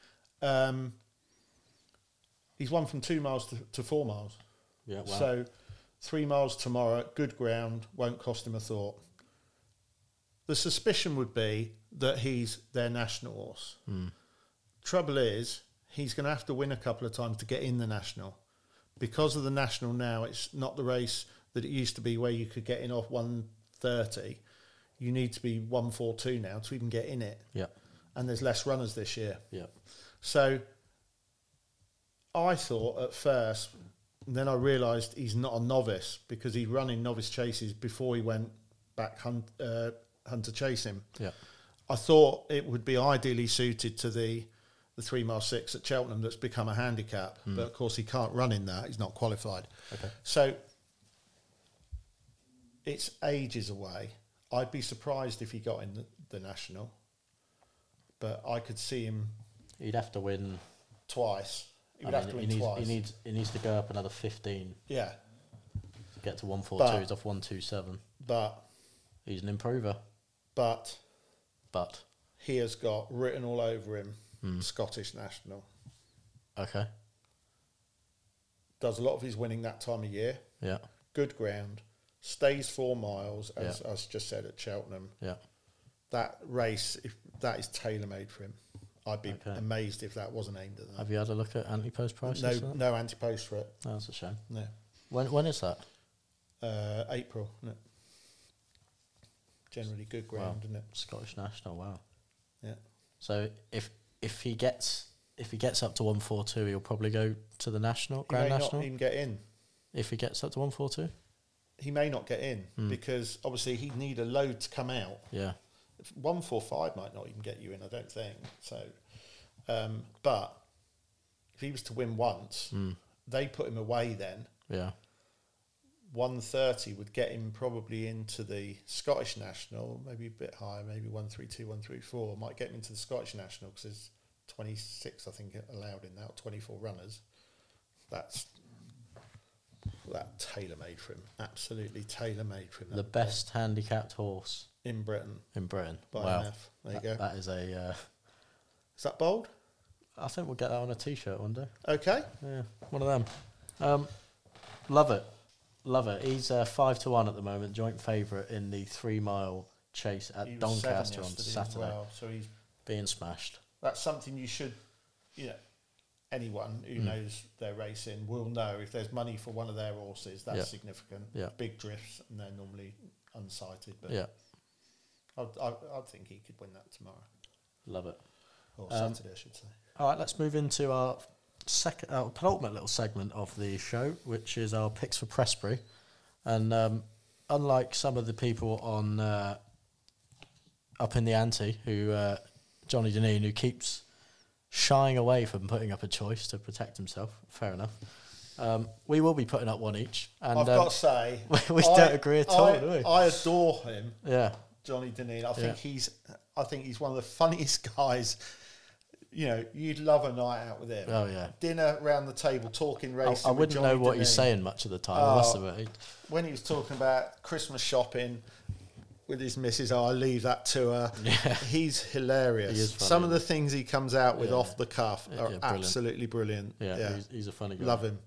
He's won from 2 miles to 4 miles. Yeah, wow. So 3 miles tomorrow, good ground, won't cost him a thought. The suspicion would be that he's their national horse. Trouble is, he's going to have to win a couple of times to get in the national. Because of the national now, it's not the race that it used to be where you could get in off 1:30. You need to be 1:42 now to even get in it. Yeah. And there's less runners this year. Yeah. So I thought at first, and then I realised he's not a novice because he'd run in novice chases before he went back Hunter chasing. Yeah. I thought it would be ideally suited to the the 3 mile 6 at Cheltenham that's become a handicap. But of course he can't run in that. He's not qualified. Okay. So it's ages away. I'd be surprised if he got in the National, but I could see him. He'd have to win Twice. He would have to win twice. He needs to go up another 15 Yeah. to get to 142. He's off 127. But He's an improver. But he has got written all over him Scottish National. Okay. Does a lot of his winning that time of year. Yeah. Good ground. Stays 4 miles, as I just said, at Cheltenham. Yeah. That race, if that is tailor-made for him. I'd be amazed if that wasn't aimed at that. Have you had a look at anti-post prices? No anti-post for it. Oh, that's a shame. No. When is that? April, isn't it? Generally good ground, isn't it? Scottish National, wow. Yeah. So if he gets up to 142, he'll probably go to the National, Grand National? He may not even get in. If he gets up to 142? He may not get in because obviously he'd need a load to come out. Yeah. 145 might not even get you in, I don't think. So, but if he was to win once, they put him away then. Yeah. 130 would get him probably into the Scottish National, maybe a bit higher, maybe 132, 134. Might get him into the Scottish National because there's 26, I think, allowed in that, 24 runners. That's tailor-made for him. Absolutely tailor-made for him. The best handicapped horse in Britain. Wow. IMF. There you go. That is a... is that bold? I think we'll get that on a T-shirt one day. Okay. Yeah, one of them. Love it. He's 5-1 at the moment, joint favourite in the 3 mile chase at Doncaster on Saturday. Well, so he's being smashed. That's something you should, anyone who knows their racing will know. If there's money for one of their horses, that's significant. Yeah. Big drifts, and they're normally unsighted. But I think he could win that tomorrow. Love it. Or Saturday, I should say. All right, let's move into our penultimate little segment of the show, which is our picks for Prestbury. And unlike some of the people on up in the ante, who Johnny Dineen, who keeps shying away from putting up a choice to protect himself, fair enough. We will be putting up one each. And I've got to say, we don't agree at all, do we? I adore him. Yeah, Johnny Dineen. I think he's one of the funniest guys. You'd love a night out with him. Oh, yeah. Dinner round the table, talking racing. I wouldn't know what he's saying much of the time, I must admit. When he was talking about Christmas shopping with his missus, I leave that to her. Yeah. He's hilarious. He is funny. Some of the things he comes out with off the cuff are absolutely brilliant. Yeah. He's a funny guy. Love him.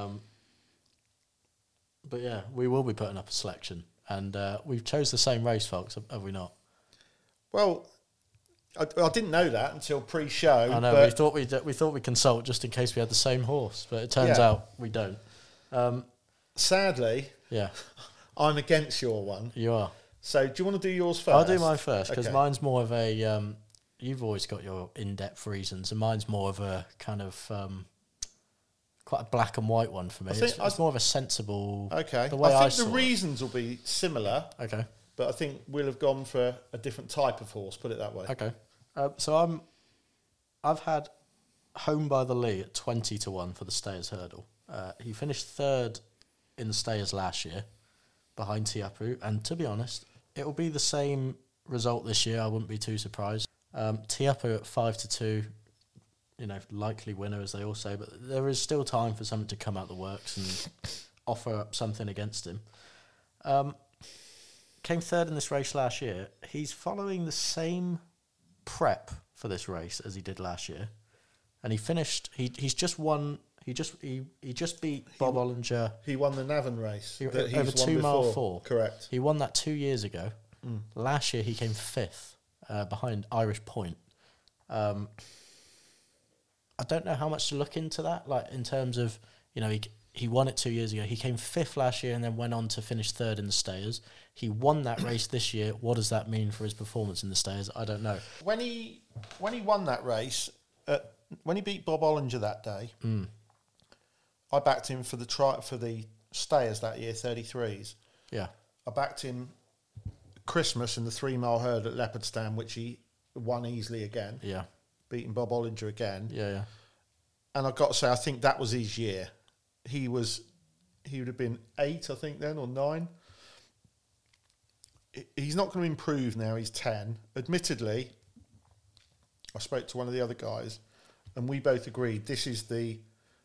But yeah, we will be putting up a selection. And we've chose the same race, folks, have we not? Well, I didn't know that until pre-show. I know. We thought we'd consult just in case we had the same horse, but it turns out we don't. Sadly, I'm against your one. You are. So do you want to do yours first? I'll do mine first because mine's more of a. You've always got your in-depth reasons, and mine's more of a kind of quite a black and white one for me. It's more of a sensible. Okay. The way I think the reasons will be similar. Okay. But I think we'll have gone for a different type of horse, put it that way. Okay. So I've had Home by the Lee at 20-1 for the Stayers Hurdle. He finished third in the Stayers last year, behind Tiapu, and to be honest, it will be the same result this year. I wouldn't be too surprised. Tiapu at 5-2, likely winner as they all say, but there is still time for something to come out the works and offer up something against him. Came third in this race last year. He's following the same prep for this race as he did last year, and he finished. He's just won. He just beat Bob Ollinger. He won the Navan race over 2 mile 4. Correct. He won that 2 years ago. Last year he came fifth behind Irish Point. I don't know how much to look into that. Like in terms of he won it 2 years ago. He came fifth last year and then went on to finish third in the Stayers. He won that race this year. What does that mean for his performance in the Stayers? I don't know. When he won that race, when he beat Bob Ollinger that day, I backed him for the Stayers that year, 33s. Yeah. I backed him Christmas in the 3 mile hurdle at Leopardstown, which he won easily again. Yeah. beating Bob Ollinger again. Yeah. And I've got to say, I think that was his year. He would have been 8, I think, then, or 9. He's not going to improve now. He's 10. Admittedly, I spoke to one of the other guys, and we both agreed this is the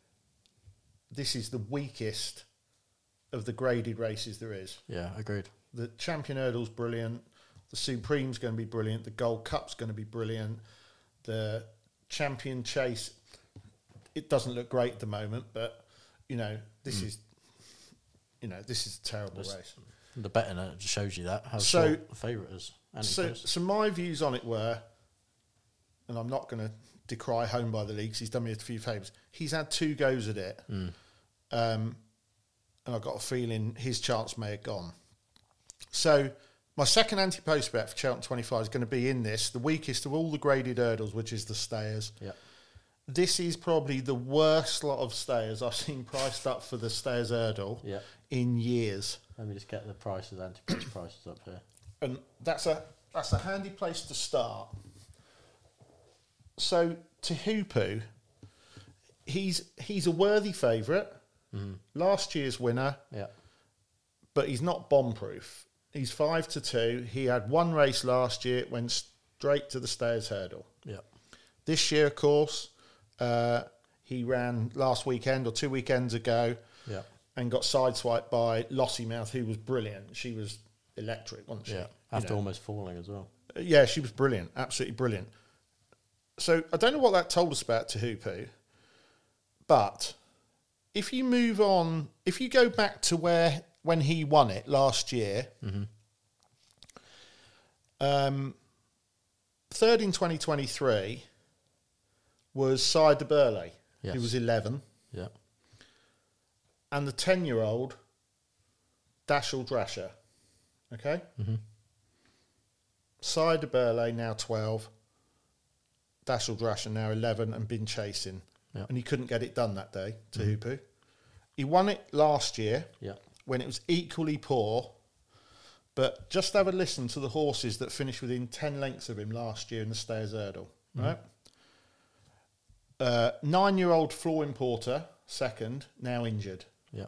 weakest of the graded races there is. Yeah, agreed. The Champion Hurdle's brilliant. The Supreme's going to be brilliant. The Gold Cup's going to be brilliant. The Champion Chase, it doesn't look great at the moment, but this is a terrible race. The betting shows you that how So- short the favourite is. And So my views on it were, and I'm not going to decry Home by the League 'cause he's done me a few favours. He's had 2 goes at it, and I've got a feeling his chance may have gone. So my second anti-post bet for Cheltenham 25 is going to be in this, the weakest of all the graded hurdles, which is the Stayers. Yeah. This is probably the worst lot of Stayers I've seen priced up for the Stayers hurdle Yeah. in years. Let me just get the prices, anti-post prices up here. And that's a handy place to start. So Tehupu, he's a worthy favourite, last year's winner, Yeah. but he's not bomb-proof. He's 5-2. He had 1 race last year. It went straight to the Stayers hurdle. Yeah. This year, of course, he ran last weekend or 2 weekends ago, Yeah. and got sideswiped by Lossiemouth, who was brilliant. She was electric, wasn't she? Yeah. After almost falling as well. Yeah, she was brilliant, absolutely brilliant. So I don't know what that told us about Tehupu, but if you move on, if you go back to when he won it last year, third in 2023 was Side de Burley, Yes. who was 11, Yeah. and the 10-year-old Dashel Drasher. Okay? Side de Burley now 12, Dashel Drasher now 11, and been chasing. Yeah. And he couldn't get it done that day, Tehupu. He won it last year Yeah. when it was equally poor, but just have a listen to the horses that finished within 10 lengths of him last year in the Stayers Hurdle, right? 9-year-old Flooring Porter, second, now injured. Yeah.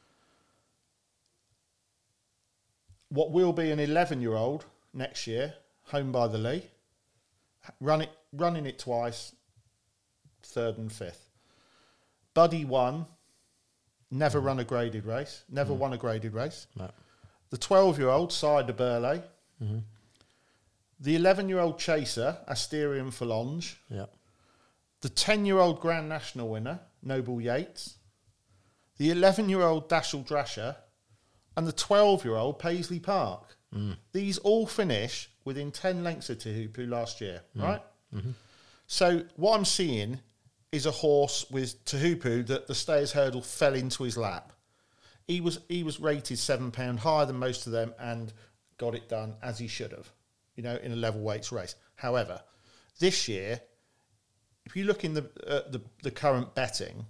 What will be an 11-year-old next year, Home by the Lee, running it twice, 3rd and 5th. Buddy won, never run a graded race, never won a graded race. No. The 12-year-old, Side de Burley. The 11-year-old Chaser, Asterion Forlonge. Yeah. The 10-year-old Grand National winner, Noble Yates. The 11-year-old Dashel Drasher. And the 12-year-old Paisley Park. These all finish within 10 lengths of Tehupu last year, right? So what I'm seeing is a horse with Tehupu that the Stayers Hurdle fell into his lap. He was rated £7 higher than most of them and got it done as he should have, in a level weights race. However, this year, if you look in the current betting,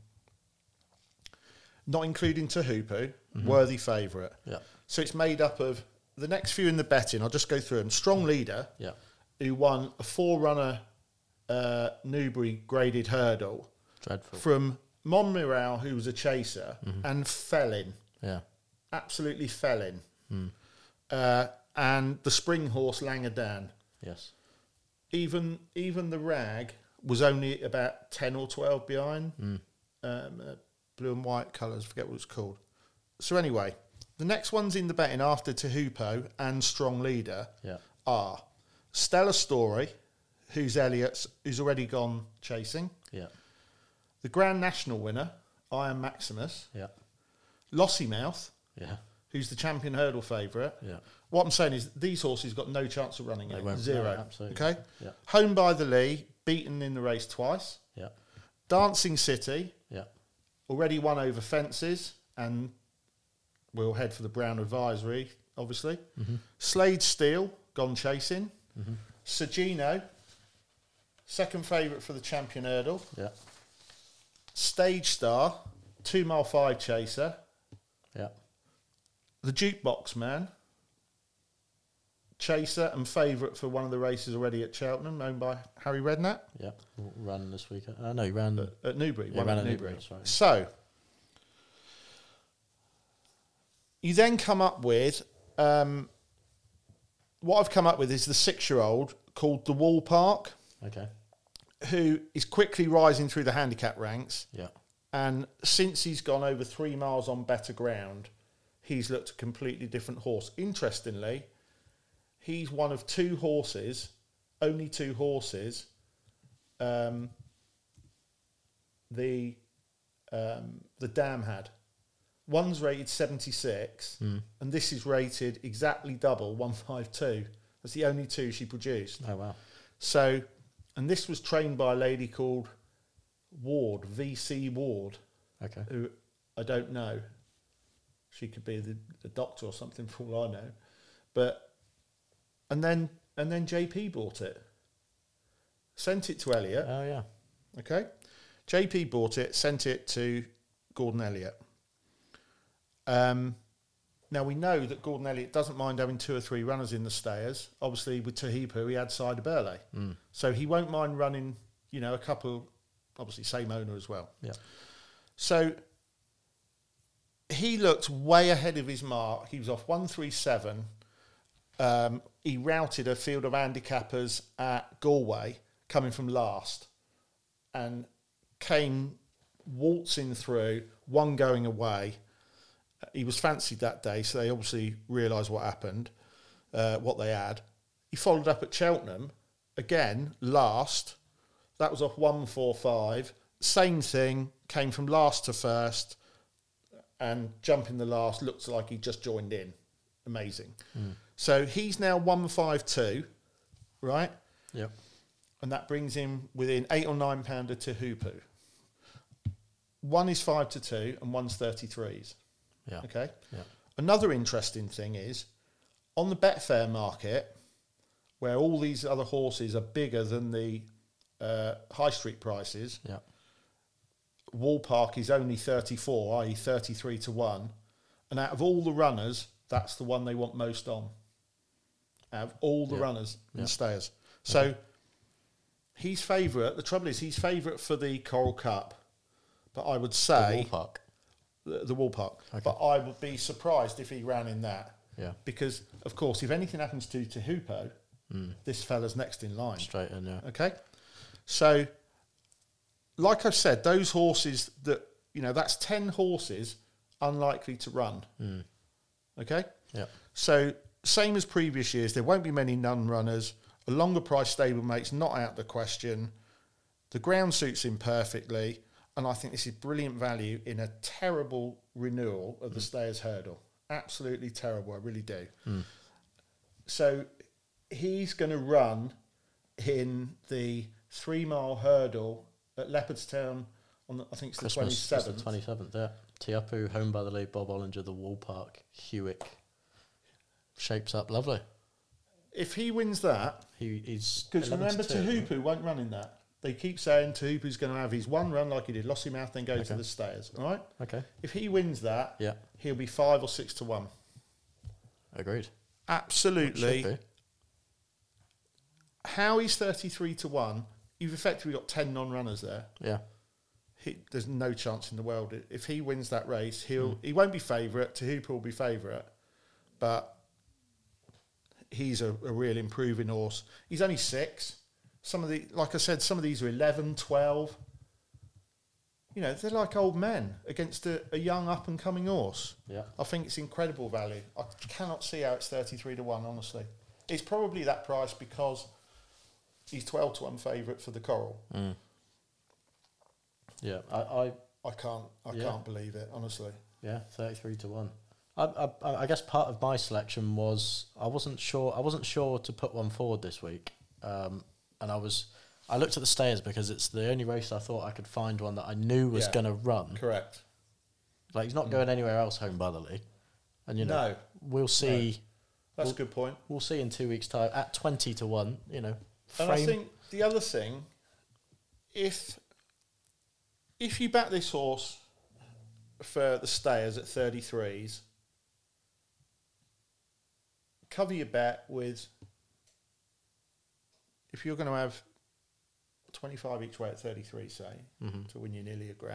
not including Tehupu, worthy favourite. Yeah. So it's made up of the next few in the betting. I'll just go through them. Strong Leader, Yeah. who won a 4-runner Newbury graded hurdle Dreadful. from Monmiral, who was a chaser, and fell in. Yeah. Absolutely fell in. And the spring horse Langadan. Yes. Even the rag was only about 10 or 12 behind. Blue and white colours, forget what it's called. So anyway, the next ones in the betting after Tehupo and Strong Leader Yeah. are Stella Story, who's Elliot's, who's already gone chasing. Yeah. The Grand National winner, Iron Maximus. Yeah. Lossiemouth, Yeah. who's the champion hurdle favourite. Yeah. What I'm saying is these horses got no chance of running They it. won't. Zero. No, absolutely. Okay? Yeah. Home by the Lee, beaten in the race twice. Yeah. Dancing City, Yeah. already won over fences and will head for the Brown Advisory, obviously. Slade Steel, gone chasing. Sagino, second favourite for the champion hurdle. Yeah. Stage Star, 2 mile 5 chaser. Yeah. The Jukebox Man, chaser and favourite for one of the races already at Cheltenham, owned by Harry Redknapp. Yeah, ran this week. No, he ran At Newbury. Yeah, ran at Newbury. That's right. So, you then come up with, what I've come up with is the 6-year-old called the Wall Park, Okay. who is quickly rising through the handicap ranks. Yeah. And since he's gone over 3 miles on better ground, he's looked a completely different horse. Interestingly, he's one of 2 horses, only 2 horses, the Dam had. One's rated 76, and this is rated exactly double, 152. That's the only 2 she produced. Oh, wow. So, and this was trained by a lady called Ward, VC Ward, Okay. who I don't know. She could be the doctor or something for all I know. But, and then JP bought it. Sent it to Elliot. Oh, yeah. Okay. JP bought it, sent it to Gordon Elliott. Now we know that Gordon Elliott doesn't mind having 2 or 3 runners in the stayers. Obviously with Tahipu he had Cider Burley. So he won't mind running, a couple, obviously same owner as well. Yeah. So he looked way ahead of his mark. He was off 137. He routed a field of handicappers at Galway, coming from last, and came waltzing through, one going away. He was fancied that day, so they obviously realised what happened, what they had. He followed up at Cheltenham, again, last. That was off 145. Same thing, came from last to first, and jumping the last, looked like he just joined in. Amazing. So he's now 152, right? Yep. And that brings him within £8 or £9 of Tahupu. One is 5-2 and one's 33s. Yeah. Okay. Yeah. Another interesting thing is on the Betfair market, where all these other horses are bigger than the high street prices. Yeah. Wall Park is only 34, i.e. 33 to 1. And out of all the runners, that's the one they want most on. Out of all the runners and stayers. So he's favourite. The trouble is he's favourite for the Coral Cup. But I would say... The Wall Park. The Wall Park. Okay. But I would be surprised if he ran in that. Yeah. Because, of course, if anything happens to Tahupo, this fella's next in line. Straight in, yeah. Okay? So, like I've said, those horses that, that's 10 horses unlikely to run. Okay? Yeah. So, same as previous years, there won't be many non-runners. A longer price stablemate's not out of the question. The ground suits him perfectly. And I think this is brilliant value in a terrible renewal of the Stayers Hurdle. Absolutely terrible, I really do. So he's going to run in the 3-mile hurdle at Leopardstown on, I think it's Christmas, the 27th. it's the 27th, yeah. Tiapu, Home by the Lead, Bob Ollinger, the Wall Park, Hewick. Shapes up lovely. If he wins that, He's... because 11 remember to 2, isn't Tahupu won't run in that. They keep saying Tahupu's going to have his one run like he did Lossiemouth, then go to the Stayers. All right? Okay. If he wins that, Yeah. he'll be 5 or 6 to 1. Agreed. Absolutely. Should be. How he's 33 to 1, you've effectively got 10 non-runners there. Yeah. There's no chance in the world. If he wins that race, he won't be favourite. Tahupu will be favourite. But he's a real improving horse. He's only 6. Like I said, some of these are 11, 12. They're like old men against a young up-and-coming horse. Yeah. I think it's incredible value. I cannot see how it's 33 to 1, honestly. It's probably that price because he's 12 to 1 favourite for the Coral. Yeah. I can't believe it, honestly. Yeah, 33 to 1. I guess part of my selection was I wasn't sure to put one forward this week. And I looked at the Stayers because it's the only race I thought I could find one that I knew was going to run. Correct. Like he's not going anywhere else Home by the Lee. And No. we'll see. That's a good point. We'll see in 2 weeks' time at 20 to 1, And I think the other thing, if you back this horse for the Stayers at 33s, cover your bet with, if you're going to have 25 each way at 33, say, to win you nearly £1,000,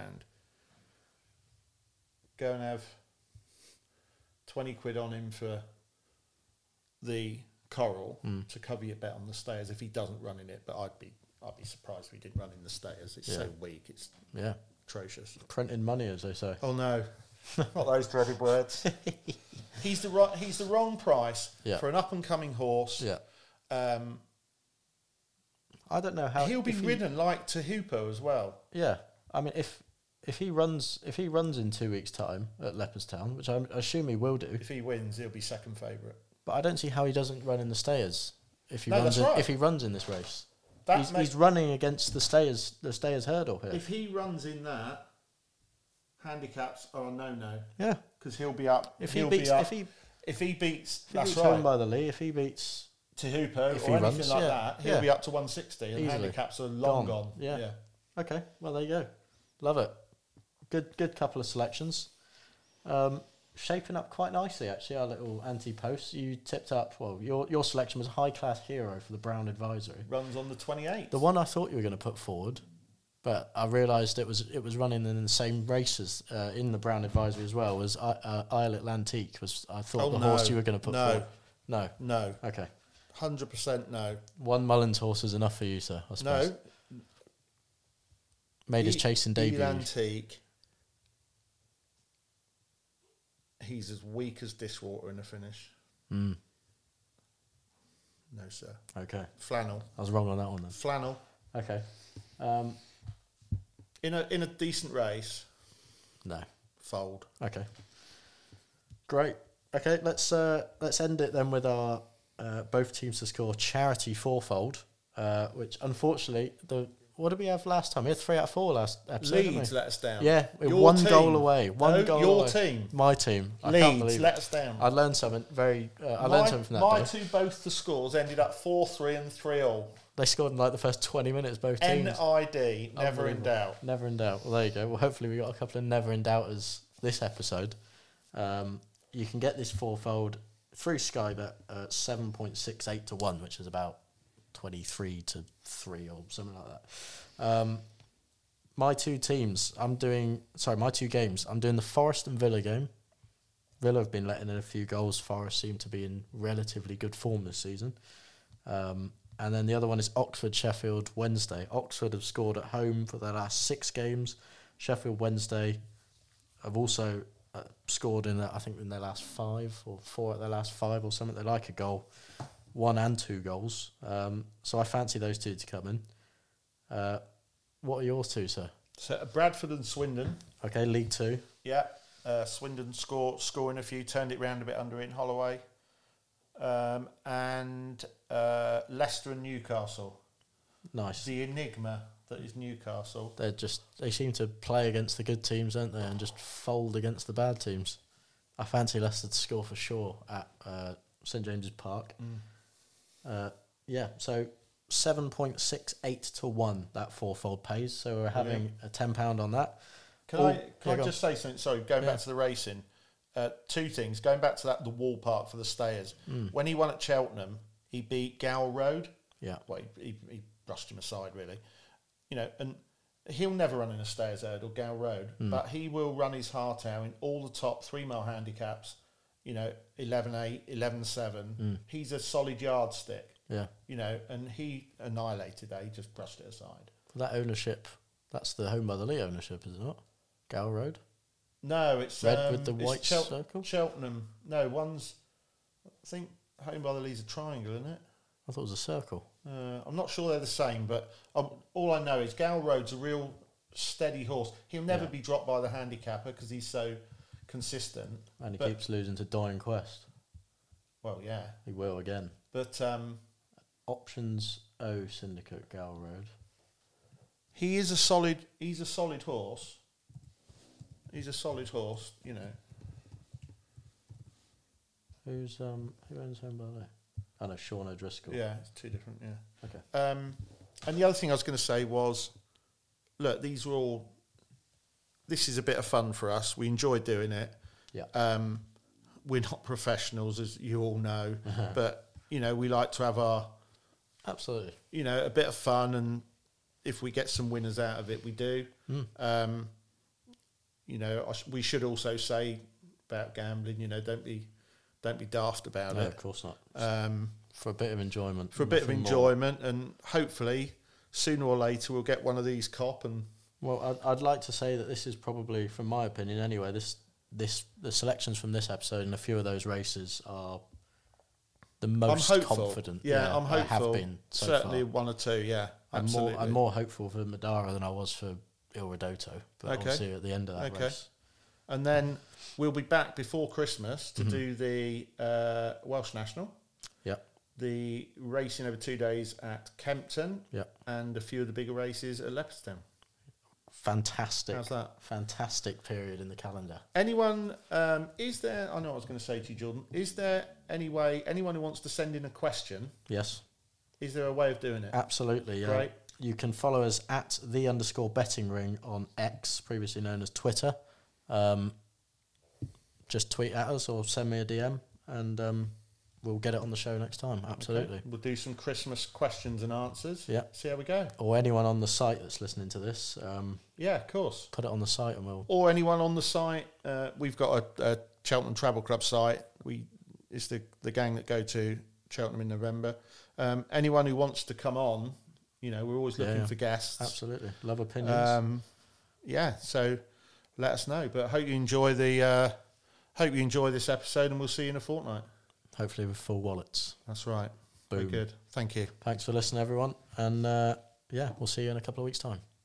go and have 20 quid on him for the Coral to cover your bet on the Stayers if he doesn't run in it. But I'd be surprised if he didn't run in the Stayers. It's so weak. It's atrocious. Printing money, as they say. Oh no, not those dreaded words. He's the wrong price for an up and coming horse. Yeah. I don't know how he'll be ridden like Tehupo as well. Yeah, I mean, if he runs in 2 weeks' time at Leopardstown, which I assume he will do. If he wins, he'll be second favourite. But I don't see how he doesn't run in the Stayers if he runs in this race. He's running against the Stayers hurdle here. If he runs in that, handicaps are a no. Yeah, because he'll be up. If he beats Home by the Lee, if he beats Tehupo or anything like that, he'll be up to 160, and easily. Handicaps are long gone. Yeah. Okay. Well, there you go. Love it. Good couple of selections. Shaping up quite nicely, actually. Our little anti-post. You tipped up. Well, your selection was High Class Hero for the Brown Advisory. Runs on the 28th. The one I thought you were going to put forward, but I realised it was running in the same races in the Brown Advisory as well. Was Isle Atlantique? I thought horse you were going to put forward. No. Okay. 100% no. One Mullins horse is enough for you, sir, I suppose. No. Made his chasing debut. Atlantique. He's as weak as dishwater in the finish. No, sir. Okay. Flannel. I was wrong on that one then. Flannel. Okay. In a decent race. No. Fold. Okay. Great. Okay, let's end it then with our both teams to score charity fourfold, which unfortunately what did we have last time? We had 3 out of 4 last episode. Leeds let us down. Yeah, one goal away. Your team. My team. I Leeds can't believe let us down. I learned something I learned something from that My day. two both the scores ended up 4-3 and 3-3. They scored in like the first 20 minutes, both teams. NID, never in doubt. Never in doubt. Well, there you go. Well, hopefully we got a couple of never in doubters this episode. You can get this fourfold through Sky Bet at 7.68 to 1, which is about 23 to 3 or something like that. My two games, I'm doing the Forest and Villa game. Villa have been letting in a few goals. Forest seem to be in relatively good form this season. And then the other one is Oxford-Sheffield Wednesday. Oxford have scored at home for their last 6 games. Sheffield Wednesday have also scored in their last 5 or 4 at their last 5 or something. They like a goal, 1 and 2 goals. So I fancy those two to come in. What are yours two, sir? So Bradford and Swindon. Okay, League 2. Yeah, Swindon scoring a few, turned it round a bit under in Holloway. And Leicester and Newcastle. Nice. The enigma that is Newcastle. They seem to play against the good teams, don't they, and just fold against the bad teams. I fancy Leicester to score for sure at St James's Park. So 7.68 to 1 that fourfold pays. So we're having a £10 on that. Can I just say something? Sorry, going back to the racing. 2 things. Going back to the Wall Park for the Stayers. When he won at Cheltenham, he beat Gower Road. Yeah. Well, he brushed him aside, really. And he'll never run in a Stayers hurdle, Gower Road, but he will run his heart out in all the top 3-mile handicaps, 11.8, 11.7. He's a solid yardstick. Yeah. And he annihilated that. He just brushed it aside. That ownership, that's the Home by the Lee ownership, is it not? Gower Road? No, it's red with the white circle. Cheltenham. No, one's. I think Home by the Lee's a triangle, isn't it? I thought it was a circle. I'm not sure they're the same, but all I know is Gower Road's a real steady horse. He'll never be dropped by the handicapper because he's so consistent. And he keeps losing to Dying Quest. Well, yeah, he will again. But Options O Syndicate Gower Road. He's a solid horse. He's a solid horse, Who owns Home by the Lee? I know Sean O'Driscoll. Yeah, it's 2 different. Yeah. Okay. And the other thing I was going to say was, look, these were all. This is a bit of fun for us. We enjoy doing it. Yeah. we're not professionals, as you all know, but we like to have our absolutely a bit of fun, and if we get some winners out of it, we do. We should also say about gambling, don't be daft about it. No, of course not. For a bit of enjoyment. And hopefully sooner or later we'll get one of these Well, I'd like to say that this is probably, from my opinion anyway, the selections from this episode and a few of those races are the most confident. I'm hopeful. I have been so certainly far. one or two. Yeah, absolutely. I'm more hopeful for Madara than I was for Il Ridotto, but obviously at the end of that race. And then we'll be back before Christmas to do the Welsh National. Yep. The racing over 2 days at Kempton. Yep. And a few of the bigger races at Leopardstown. Fantastic. How's that? Fantastic period in the calendar. Anyone, is there, I know what I was going to say to you, Jordan, is there anyone who wants to send in a question? Yes. Is there a way of doing it? Absolutely, yeah. Great. You can follow us at @the_betting ring on X, previously known as Twitter. Just tweet at us or send me a DM and we'll get it on the show next time. Absolutely. Okay. We'll do some Christmas questions and answers. Yeah. See how we go. Or anyone on the site that's listening to this. Yeah, of course. Put it on the site and we'll... Or anyone on the site. We've got a Cheltenham Travel Club site. It's the gang that go to Cheltenham in November. Anyone who wants to come on, we're always looking for guests. Absolutely. Love opinions. So let us know. But hope you enjoy this episode, and we'll see you in a fortnight. Hopefully with full wallets. That's right. Boom. Very good. Thank you. Thanks for listening, everyone. And we'll see you in a couple of weeks' time.